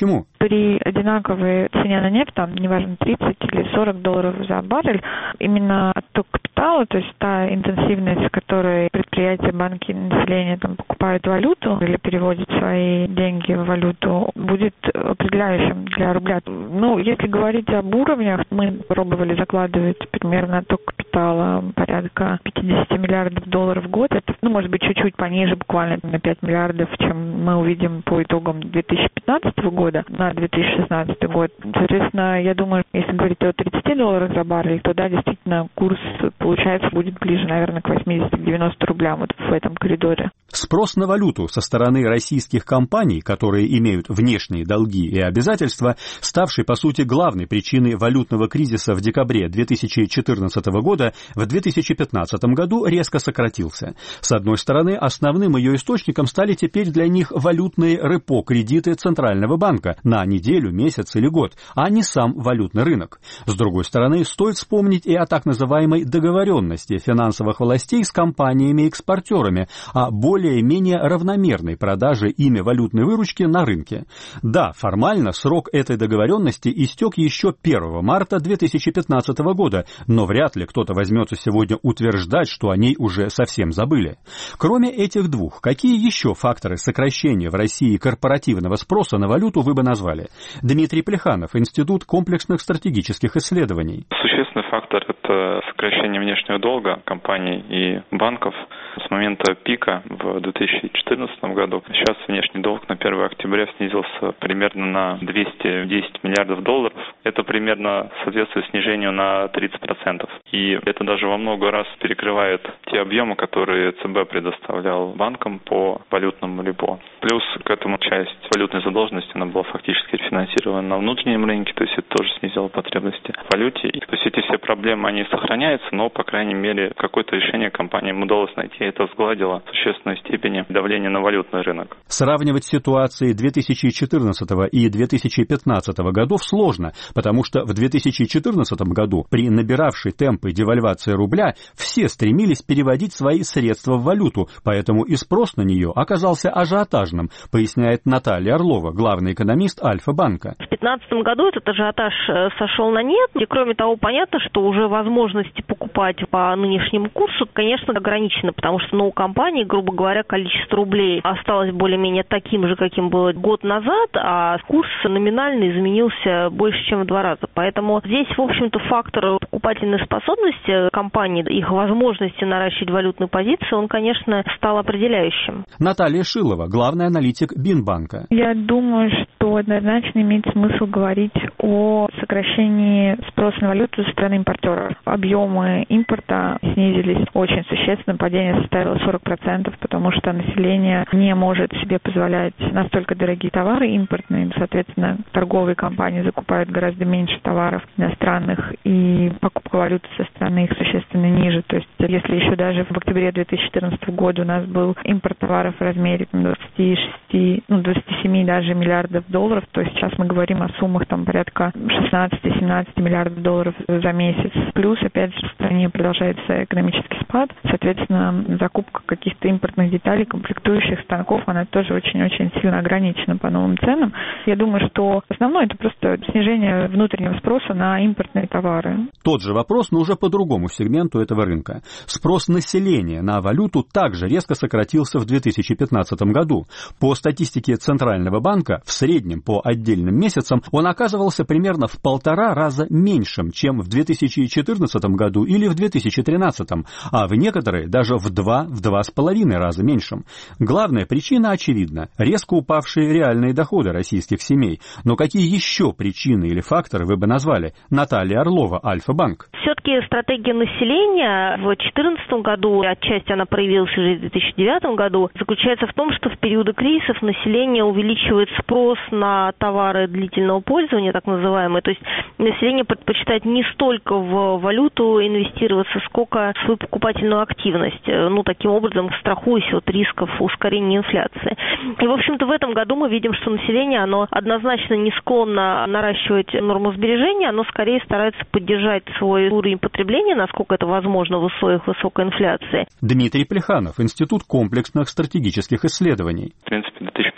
при одинаковой цене на нефть, там, неважно, тридцать или сорок долларов за баррель, именно отток капитала, то есть та интенсивность, с которой предприятия, банки, население там покупают валюту или переводят свои деньги в валюту, будет определяющим для рубля. Ну, если говорить об уровнях, мы пробовали закладывать примерно отток капитала порядка пятьдесят миллиардов долларов в год. Это, ну, может быть, чуть-чуть пониже, буквально на пять миллиардов, чем мы увидим по итогам две тысячи пятнадцатого года на две тысячи шестнадцатый год. Соответственно, я думаю, если говорить о тридцати долларах за баррель, то да, действительно, курс, получается, будет ближе, наверное, к восьмидесяти-девяноста рублям вот в этом коридоре. Спрос на валюту со стороны российских компаний, которые имеют внешние долги и обязательства, ставший, по сути, главной причиной валютного кризиса в декабре две тысячи четырнадцатого года, в две тысячи пятнадцатом году резко сократился. С одной стороны, основным ее источником стали теперь для них валютные репо-кредиты Центрального банка на неделю, месяц или год, а не сам валютный рынок. С другой стороны, стоит вспомнить и о так называемой договоренности финансовых властей с компаниями-экспортерами о более-менее равномерной продаже ими валютной выручки на рынке. Да, формально срок этой договоренности истек еще первого марта две тысячи пятнадцатого года, но вряд ли кто-то возьмется сегодня утверждать, что о ней уже совсем забыли. Кроме этих двух, какие еще факторы сокращения в России корпоративного спроса на валюту вы бы назвали? Дмитрий Плеханов, Институт комплексных стратегических исследований. Существенный фактор – это сокращение внешнего долга компаний и банков с момента пика в две тысячи четырнадцатом году. Сейчас внешний долг на первое октября снизился примерно на двести десять миллиардов долларов. Это примерно соответствует снижению на тридцать процентов. И это даже во много раз перекрывает те объемы, которые ЦБ предоставлял банкам по валютному репо. Плюс к этому часть валютной задолженности, она была фактически рефинансирована на внутреннем рынке, то есть это тоже снизило потребности в валюте. И, то есть эти все проблемы, они сохраняются, но, по крайней мере, какое-то решение компаниям удалось найти. Это сгладило в существенной степени давление на валютный рынок. Сравнивать ситуации две тысячи четырнадцатого и две тысячи пятнадцатого годов сложно, потому что в две тысячи четырнадцатом году при набиравшей темпы девальвации рубля все стремились переводить свои средства в валюту, поэтому и спрос на нее оказался ажиотажным, поясняет Наталья Орлова, главный экономист Альфа-банка. В две тысячи пятнадцатом году этот ажиотаж сошел на нет, и кроме того, понятно, что уже возможности покупать по нынешнему курсу, конечно, ограничены, потому что ну, у компании, грубо говоря, количество рублей осталось более-менее таким же, каким было год назад, а курс номинально изменился больше, чем в два раза. Поэтому здесь, в общем-то, фактор покупательной способности компании, их возможности наращивать валютную позицию, он, конечно, стал определяющим. Наталья Шилова, главный аналитик Бинбанка. Я думаю, что однозначно имеет смысл говорить о сокращении спроса на валюту со стороны импортеров. Объемы импорта снизились очень существенно, падение составило сорок процентов, потому что население не может себе позволять настолько дорогие товары импортные, соответственно, торговые компании закупают гораздо меньше товаров иностранных, и покупка валюты со стороны их существенно ниже. То есть, если еще даже в октябре две тысячи четырнадцатого года у нас был импорт товаров в размере двадцати шести, ну, двадцати семи даже миллиардов долларов, то сейчас мы говорим о суммах там порядка шестнадцати-семнадцати миллиардов долларов за месяц. Плюс, опять же, в стране продолжается экономический спад, соответственно, закупка каких-то импортных деталей, комплектующих, станков, она тоже очень-очень сильно ограничена по новым ценам. Я думаю, что основное это просто снижение внутреннего спроса на импортные товары. Тот же вопрос, но уже по другому сегменту этого рынка. Спрос населения на валюту также резко сократился в две тысячи пятнадцатом году. По статистике Центрального банка, в среднем по отдельным месяцам он оказывался примерно в полтора раза меньшим, чем в две тысячи четырнадцатом году или в две тысячи тринадцатом, а в некоторые даже в два, в два с половиной раза меньшим. Главная причина очевидна – резко упавшие реальные доходы российских семей. Но какие еще причины или факторы вы бы назвали? Наталья Орлова, Альфа-банк. Все-таки стратегия населения в две тысячи четырнадцатом году, отчасти она проявилась уже в две тысячи девятом году, заключается в том, что в периоды кризисов население увеличивает спрос на товары длительного пользования, так называемые. То есть население предпочитает не столько в валюту инвестироваться, сколько в свою покупательную активность. Ну, таким образом, страхуясь от рисков ускорения инфляции. И, в общем-то, в этом году мы видим, что население, оно однозначно не склонно наращивать норму сбережения, оно скорее старается поддержать свой уровень потребления, насколько это возможно в условиях высокой инфляции. Дмитрий Плеханов, Институт комплексных стратегических исследований. В принципе, две тысячи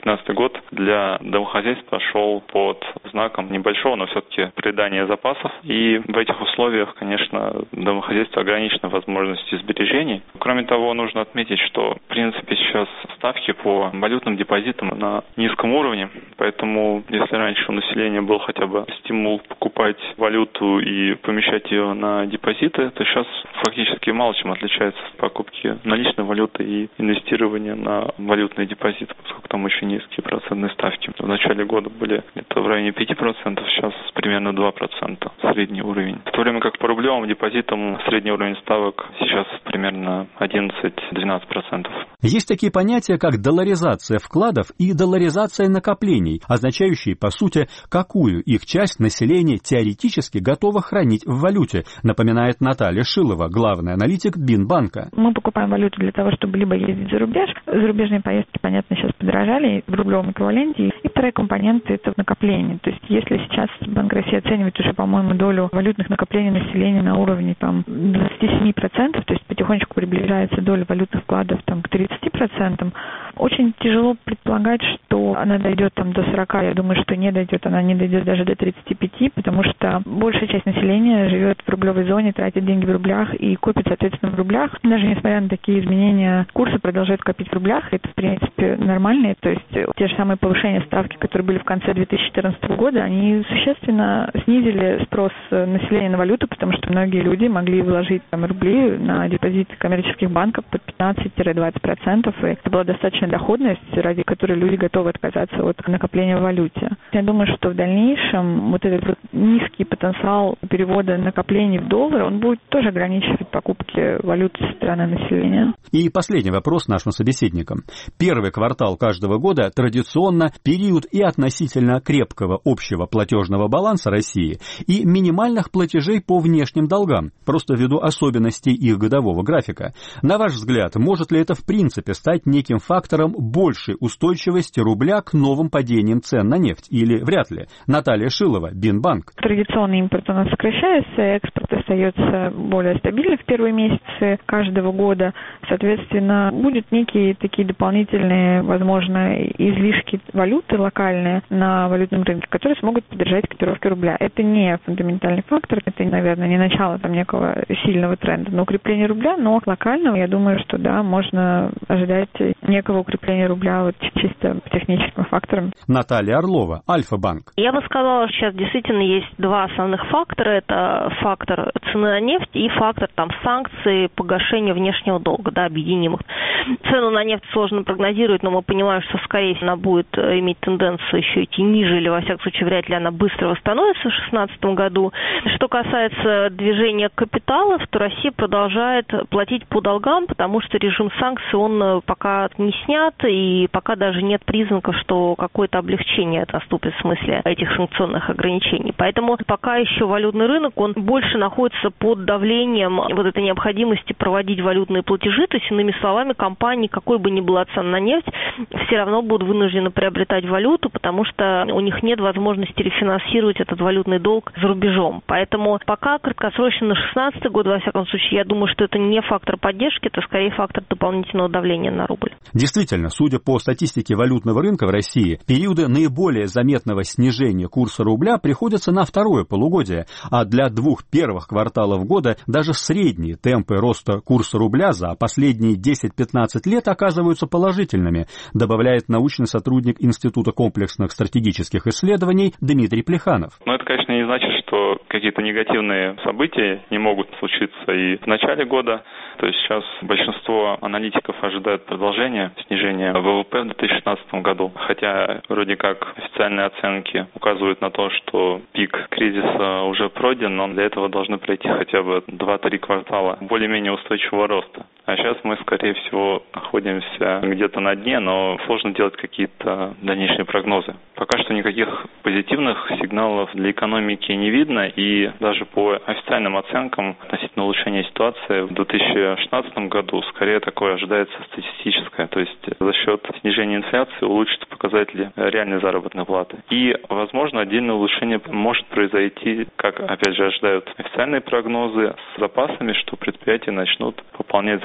пятнадцатый год для домохозяйств пошел под знаком небольшого, но все-таки придания запасов. И в этих условиях, конечно, домохозяйство ограничено возможностью сбережений. Кроме того, нужно отметить, что, в принципе, сейчас ставки по валютным депозитам на низком уровне, поэтому если раньше у населения был хотя бы стимул покупать валюту и помещать ее на депозиты, то сейчас фактически мало чем отличается покупки наличной валюты и инвестирования на валютные депозиты, поскольку там очень низкие процентные ставки. В начале года были где-то в районе пять процентов, сейчас примерно два процента средний уровень. В то время как по рублевым депозитам средний уровень ставок сейчас примерно одиннадцать-двенадцать процентов. Есть такие понятия, как долларизация вкладов и долларизация накоплений, означающие, по сути, какую их часть населения теоретически готова хранить в валюте, напоминает Наталья Шилова, главный аналитик Бинбанка. Мы покупаем валюту для того, чтобы либо ездить за рубеж. Зарубежные поездки, понятно, сейчас подорожали в рублевом эквиваленте. И вторая компонента – это накопление. То есть если сейчас Банк России оценивает уже, по-моему, долю валютных накоплений населения на уровне там, двадцать семь процентов, то есть потихонечку приближается доля валютных вкладов там, к тридцати процентам, очень тяжело предполагать, что она дойдет там, до сорока. Я думаю, что не дойдет, она не дойдет даже до тридцати пяти, потому что большая часть населения живет в рублевой зоне, тратит деньги в рублях и копит, соответственно, в рублях. Даже несмотря на такие изменения, курсы продолжают копить в рублях. Это, в принципе, нормально. То есть те же самые повышения ставки, которые были в конце две тысячи четырнадцатого года, они существенно снизили спрос населения на валюту, потому что многие люди могли вложить там, рубли на депозиты коммерческих банков под пятнадцать-двадцать процентов. И это была достаточная доходность, ради которой люди готовы отказаться от накопления в валюте. Я думаю, что в дальнейшем вот этот вот низкий потенциал перевода накоплений в доллары, он будет тоже ограничивать покупки валюты со стороны населения. И последний вопрос нашим собеседникам. Первый квартал каждого года традиционно период и относительно крепкого общего платежного баланса России и минимальных платежей по внешним долгам, просто ввиду особенностей их годового графика. На ваш взгляд, может ли это в принципе стать неким фактором большей устойчивости рубля к новым падениям цен на нефть или вряд ли? Наталья Шилова, Бинбанк. Традиционный импорт у нас сокращается, экспорт остается более стабильным в первые месяцы каждого года. Соответственно, будут некие такие дополнительные, возможно, излишки валюты локальные на валютном рынке, которые смогут поддержать котировки рубля. Это не фундаментальный фактор, это, наверное, не начало там некого сильного тренда на укрепление рубля, но локального, я думаю, что да, можно ожидать некого укрепления рубля вот чисто по техническим факторам. Наталья Орлова, Альфа-банк. Я бы сказала, что сейчас действительно есть два основных фактора. Это фактор цены на нефть и фактор там санкций, погашения внешнего долга, да, объединим их. Цену на нефть сложно прогнозировать, но мы понимаем, что, скорее всего, она будет иметь тенденцию еще идти ниже, или, во всяком случае, вряд ли она быстро восстановится в две тысячи шестнадцатом году. Что касается движения капиталов, то Россия продолжает платить по долгам, потому что режим санкций, он пока не снят, и пока даже нет признаков, что какое-то облегчение наступит в смысле этих санкционных ограничений. Поэтому пока еще валютный рынок, он больше находится под давлением вот этой необходимости проводить валютные платежи, то есть, иными словами, компании, какой бы ни была цена на нефть, все равно будут вынуждены приобретать валюту, потому что у них нет возможности рефинансировать этот валютный долг за рубежом. Поэтому пока краткосрочно на шестнадцатый год, во всяком случае, я думаю, что это не фактор поддержки, это скорее фактор дополнительного давления на рубль. Действительно, судя по статистике валютного рынка в России, периоды наиболее заметного снижения курса рубля приходятся на второе полугодие, а для двух первых кварталов года даже средние темпы роста курса рубля за последние десять-пятнадцать лет оказываются положительными, добавляет научный сотрудник Института комплексных стратегических исследований Дмитрий Плеханов. Но это, конечно, не значит, что какие-то негативные события не могут случиться и в начале года. То есть сейчас большинство аналитиков ожидают продолжения снижения ВВП в две тысячи шестнадцатом году. Хотя вроде как официальные оценки указывают на то, что пик кризиса уже пройден, но для этого должны пройти хотя бы два-три квартала более-менее устойчивого роста. А сейчас мы, скорее всего, находимся где-то на дне, но сложно делать какие-то дальнейшие прогнозы. Пока что никаких позитивных сигналов для экономики не видно, и даже по официальным оценкам относительно улучшения ситуации в две тысячи шестнадцатом году скорее такое ожидается статистическое, то есть за счет снижения инфляции улучшатся показатели реальной заработной платы. И, возможно, отдельное улучшение может произойти, как, опять же, ожидают официальные прогнозы, с запасами, что предприятия начнут пополнять запасы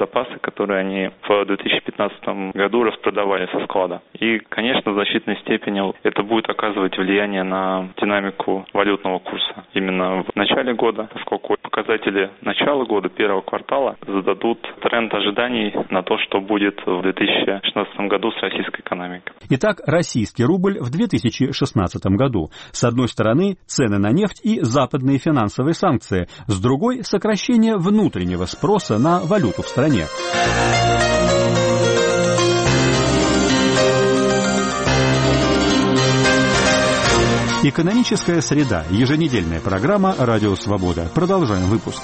запасы, которые они в две тысячи пятнадцатом году распродавали со склада. И, конечно, в значительной степени это будет оказывать влияние на динамику валютного курса. Именно в начале года, поскольку показатели начала года, первого квартала, зададут тренд ожиданий на то, что будет в две тысячи шестнадцатом году с российской экономикой. Итак, российский рубль в две тысячи шестнадцатом году. С одной стороны, цены на нефть и западные финансовые санкции. С другой, сокращение внутреннего спроса на валюту в стране. Экономическая среда. Еженедельная программа «Радио Свобода». Продолжаем выпуск.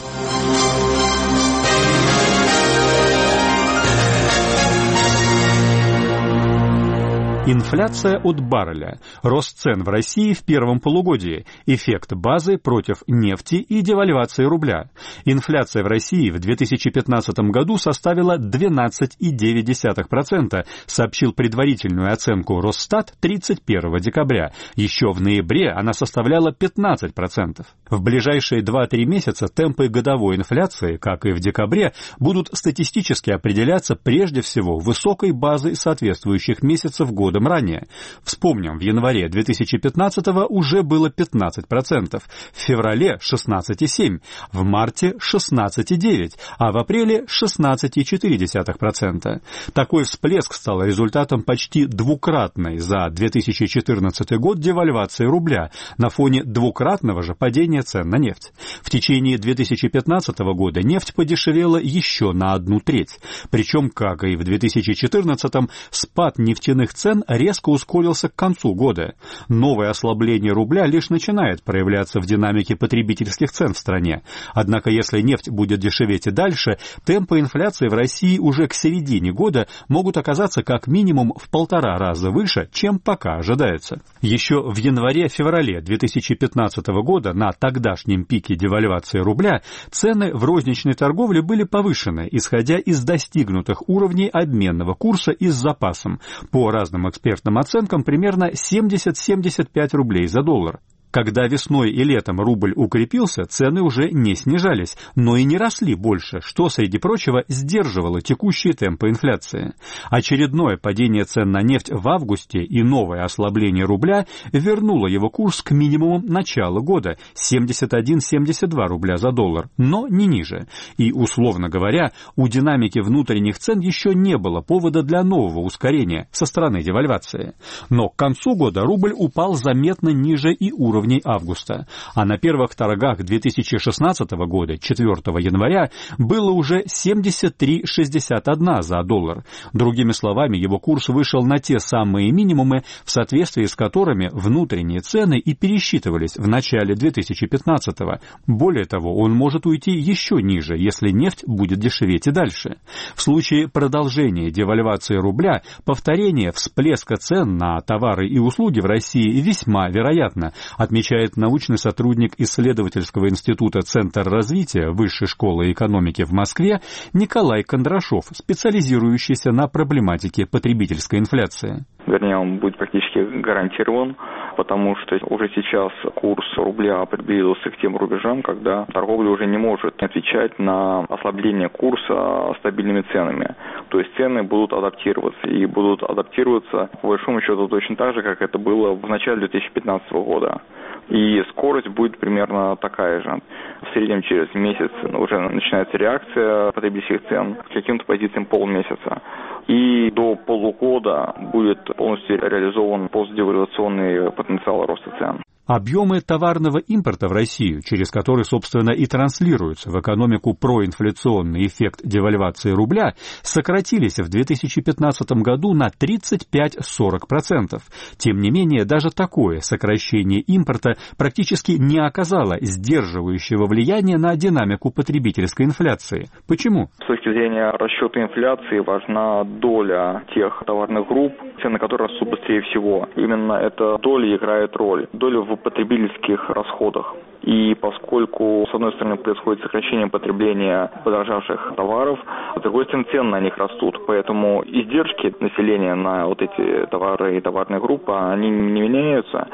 Инфляция от барреля. Рост цен в России в первом полугодии. Эффект базы против нефти и девальвации рубля. Инфляция в России в две тысячи пятнадцатом году составила двенадцать целых девять десятых процента, сообщил предварительную оценку Росстат тридцать первого декабря. Еще в ноябре она составляла пятнадцать процентов. В ближайшие два-три месяца темпы годовой инфляции, как и в декабре, будут статистически определяться прежде всего высокой базой соответствующих месяцев года ранее. Вспомним, в январе две тысячи пятнадцатого уже было пятнадцать процентов, в феврале шестнадцать целых семь десятых процента, в марте шестнадцать целых девять десятых процента, а в апреле шестнадцать целых четыре десятых процента. Такой всплеск стал результатом почти двукратной за две тысячи четырнадцатый год девальвации рубля на фоне двукратного же падения цен на нефть. В течение две тысячи пятнадцатого года нефть подешевела еще на одну треть. Причем, как и в две тысячи четырнадцатом, спад нефтяных цен резко ускорился к концу года. Новое ослабление рубля лишь начинает проявляться в динамике потребительских цен в стране. Однако, если нефть будет дешеветь и дальше, темпы инфляции в России уже к середине года могут оказаться как минимум в полтора раза выше, чем пока ожидается. Еще в январе-феврале две тысячи пятнадцатого года на тогдашнем пике девальвации рубля цены в розничной торговле были повышены, исходя из достигнутых уровней обменного курса и с запасом. По разным экспертным оценкам, примерно семьдесят - семьдесят пять рублей за доллар. Когда весной и летом рубль укрепился, цены уже не снижались, но и не росли больше, что, среди прочего, сдерживало текущие темпы инфляции. Очередное падение цен на нефть в августе и новое ослабление рубля вернуло его курс к минимумам начала года – семьдесят один - семьдесят два рубля за доллар, но не ниже. И, условно говоря, у динамики внутренних цен еще не было повода для нового ускорения со стороны девальвации. Но к концу года рубль упал заметно ниже и уровня августа, а на первых торгах две тысячи шестнадцатого года, четвёртого января, было уже семьдесят три целых шестьдесят одна сотая за доллар. Другими словами, его курс вышел на те самые минимумы, в соответствии с которыми внутренние цены и пересчитывались в начале две тысячи пятнадцатого. Более того, он может уйти еще ниже, если нефть будет дешеветь и дальше. В случае продолжения девальвации рубля, повторение всплеска цен на товары и услуги в России весьма вероятно, отмечает научный сотрудник исследовательского института «Центр развития Высшей школы экономики в Москве» Николай Кондрашов, специализирующийся на проблематике потребительской инфляции. Вернее, он будет практически гарантирован, потому что уже сейчас курс рубля приблизился к тем рубежам, когда торговля уже не может отвечать на ослабление курса стабильными ценами. То есть цены будут адаптироваться, и будут адаптироваться, по большому счету, точно так же, как это было в начале две тысячи пятнадцатого года. И скорость будет примерно такая же. В среднем через месяц уже начинается реакция потребительских цен к каким-то позициям полмесяца. И до полугода будет полностью реализован постдевальвационный потенциал роста цен. Объемы товарного импорта в Россию, через который, собственно, и транслируется в экономику проинфляционный эффект девальвации рубля, сократились в две тысячи пятнадцатом году на тридцать пять - сорок процентов. Тем не менее, даже такое сокращение импорта практически не оказало сдерживающего влияния на динамику потребительской инфляции. Почему? С точки зрения расчета инфляции важна доля тех товарных групп, цены которых растут быстрее всего. Именно эта доля играет роль. Доля в потребительских расходах. И поскольку, с одной стороны, происходит сокращение потребления подорожавших товаров, с другой стороны, цены на них растут. Поэтому издержки населения на вот эти товары и товарные группы, они не меняются.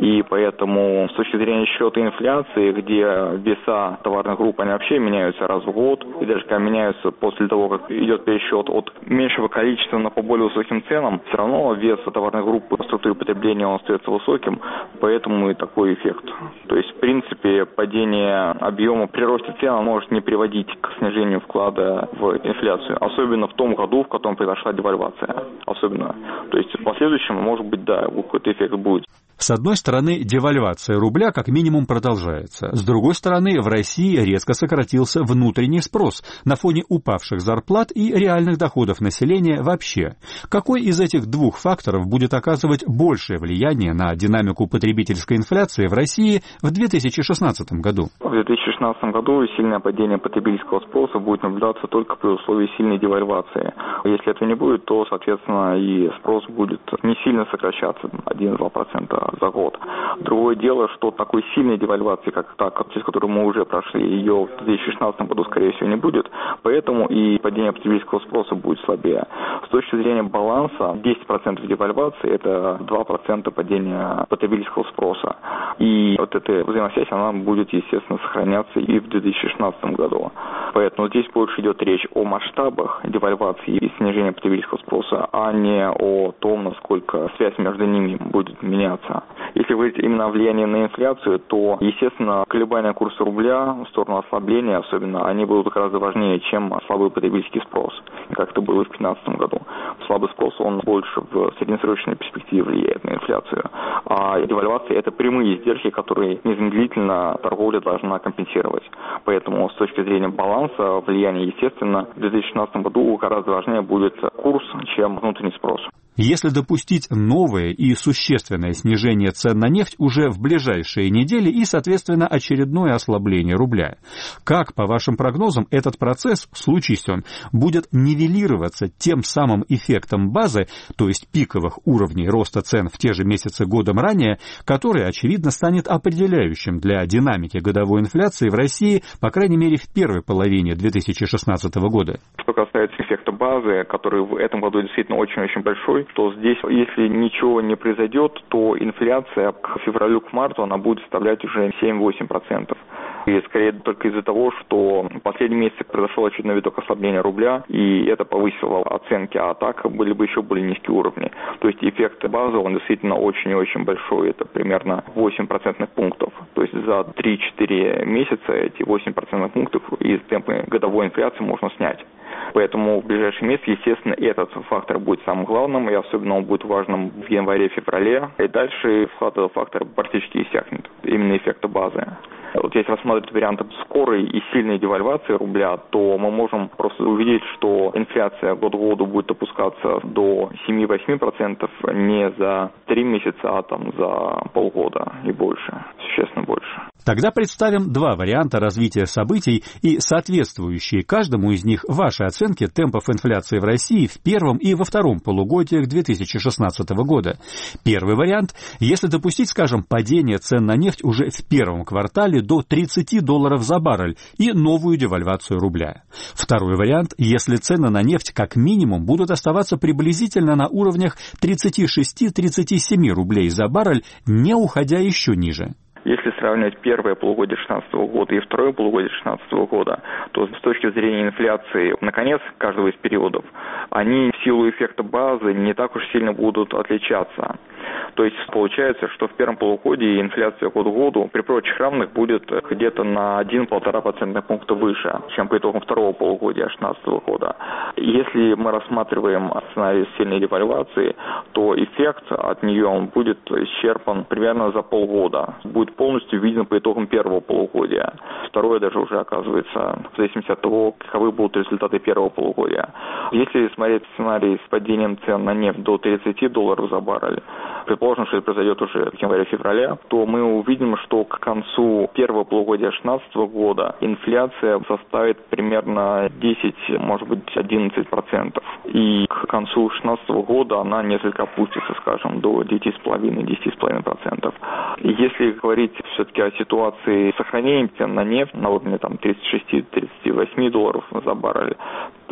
И поэтому с точки зрения счета инфляции, где веса товарных групп, они вообще меняются раз в год, и даже когда меняются после того, как идет пересчет от меньшего количества на по более высоким ценам, все равно вес товарных групп по структуре потребления он остается высоким, поэтому и такой эффект. То есть, в принципе, падение объема при росте цен может не приводить к снижению вклада в инфляцию, особенно в том году, в котором произошла девальвация. Особенно. То есть, в последующем, может быть, да, какой-то эффект будет. С одной стороны, девальвация рубля как минимум продолжается. С другой стороны, в России резко сократился внутренний спрос на фоне упавших зарплат и реальных доходов населения вообще. Какой из этих двух факторов будет оказывать большее влияние на динамику потребительской инфляции в России в две тысячи шестнадцатом году? В две тысячи шестнадцатом году сильное падение потребительского спроса будет наблюдаться только при условии сильной девальвации. Если этого не будет, то, соответственно, и спрос будет не сильно сокращаться, один-два процента за год. Другое дело, что такой сильной девальвации, как та, через которую мы уже прошли, ее в две тысячи шестнадцатом году, скорее всего, не будет, поэтому и падение потребительского спроса будет слабее. С точки зрения баланса, десять процентов девальвации – это два процента падения потребительского спроса. И вот эта взаимосвязь, она будет, естественно, сохраняться и в две тысячи шестнадцатом году. Поэтому здесь больше идет речь о масштабах девальвации и снижения потребительского спроса, а не о том, насколько связь между ними будет меняться. Если говорить именно о влиянии на инфляцию, то, естественно, колебания курса рубля в сторону ослабления, особенно, они будут гораздо важнее, чем слабый потребительский спрос, как это было в две тысячи пятнадцатом году. Слабый спрос, он больше в среднесрочной перспективе влияет на инфляцию. А девальвация – это прямые издержки, которые незамедлительно торговля должна компенсировать. Поэтому с точки зрения баланса влияния, естественно, в две тысячи шестнадцатом году гораздо важнее будет курс, чем внутренний спрос. Если допустить новое и существенное снижение цен на нефть уже в ближайшие недели и, соответственно, очередное ослабление рубля, как, по вашим прогнозам, этот процесс, случись он, будет нивелироваться тем самым эффектом базы, то есть пиковых уровней роста цен в те же месяцы годом ранее, который, очевидно, станет определяющим для динамики годовой инфляции в России, по крайней мере, в первой половине две тысячи шестнадцатого года? Что касается эффекта базы, который в этом году действительно очень-очень большой, то здесь, если ничего не произойдет, то инфляция к февралю, к марту, она будет составлять уже семь-восемь процентов. И скорее только из-за того, что в последние месяцы произошел очередной виток ослабления рубля, и это повысило оценки, а так были бы еще более низкие уровни. То есть эффект базы, он действительно очень и очень большой, это примерно восемь процентных пунктов. То есть за три-четыре месяца эти восемь процентных пунктов из темпа годовой инфляции можно снять. Поэтому в ближайший месяц, естественно, этот фактор будет самым главным, и особенно он будет важным в январе-феврале. И дальше вклад этого фактора практически иссякнет, именно эффекта базы. Вот если рассматривать варианты скорой и сильной девальвации рубля, то мы можем просто увидеть, что инфляция год к году будет опускаться до семь-восемь процентов не за три месяца, а там за полгода и больше, существенно больше. Тогда представим два варианта развития событий и соответствующие каждому из них ваши оценки темпов инфляции в России в первом и во втором полугодиях две тысячи шестнадцатого года. Первый вариант, если допустить, скажем, падение цен на нефть уже в первом квартале до тридцати долларов за баррель и новую девальвацию рубля. Второй вариант, если цены на нефть как минимум будут оставаться приблизительно на уровнях тридцати шести - тридцати семи рублей за баррель, не уходя еще ниже. Если сравнивать первое полугодие две тысячи шестнадцатого года и второе полугодие две тысячи шестнадцатого года, то с точки зрения инфляции, наконец, каждого из периодов, они в силу эффекта базы не так уж сильно будут отличаться. То есть получается, что в первом полугодии инфляция год к году при прочих равных будет где-то на один-полтора процентных пункта выше, чем по итогам второго полугодия две тысячи шестнадцатого года. Если мы рассматриваем сценарий сильной девальвации, то эффект от нее он будет исчерпан примерно за полгода. Будет полностью виден по итогам первого полугодия. Второе даже уже оказывается в зависимости от того, каковы будут результаты первого полугодия. Если смотреть сценарий с падением цен на нефть до тридцати долларов за баррель, предположим, что это произойдет уже в январе-феврале, то мы увидим, что к концу первого полугодия две тысячи шестнадцатого года инфляция составит примерно десять, может быть, одиннадцать процентов. И к концу две тысячи шестнадцатого года она несколько опустится, скажем, до девяти с половиной - десяти с половиной процентов. Если говорить все-таки о ситуации сохранения цен на нефть на уровне там тридцати шести - тридцати восьми долларов за баррель, то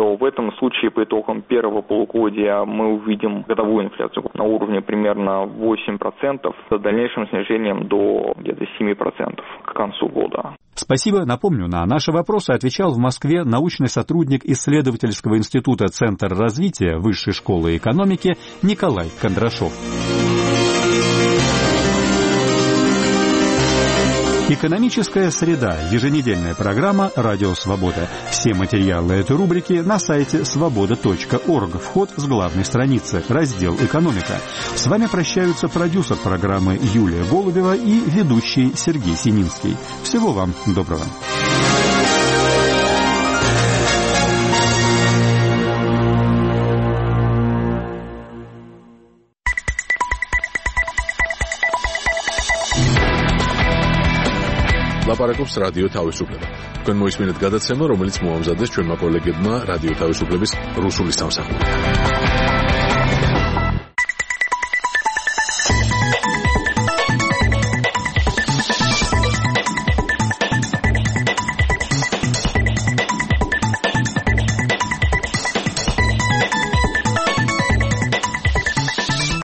то в этом случае по итогам первого полугодия мы увидим годовую инфляцию на уровне примерно восемь процентов с дальнейшим снижением до где-то семь процентов к концу года. Спасибо. Напомню, на наши вопросы отвечал в Москве научный сотрудник исследовательского института «Центр развития Высшей школы экономики» Николай Кондрашов. Экономическая среда. Еженедельная программа «Радио Свобода». Все материалы этой рубрики на сайте свобода точка орг. Вход с главной страницы. Раздел «Экономика». С вами прощаются продюсер программы Юлия Голубева и ведущий Сергей Сининский. Всего вам доброго. ლაპარაკობს რადიო თავისუფლება. თქვენ მოისმინეთ გადაცემა, რომელიც მოამზადეს ჩვენმა კოლეგებმა რადიო თავისუფლების რუსული სამსახური.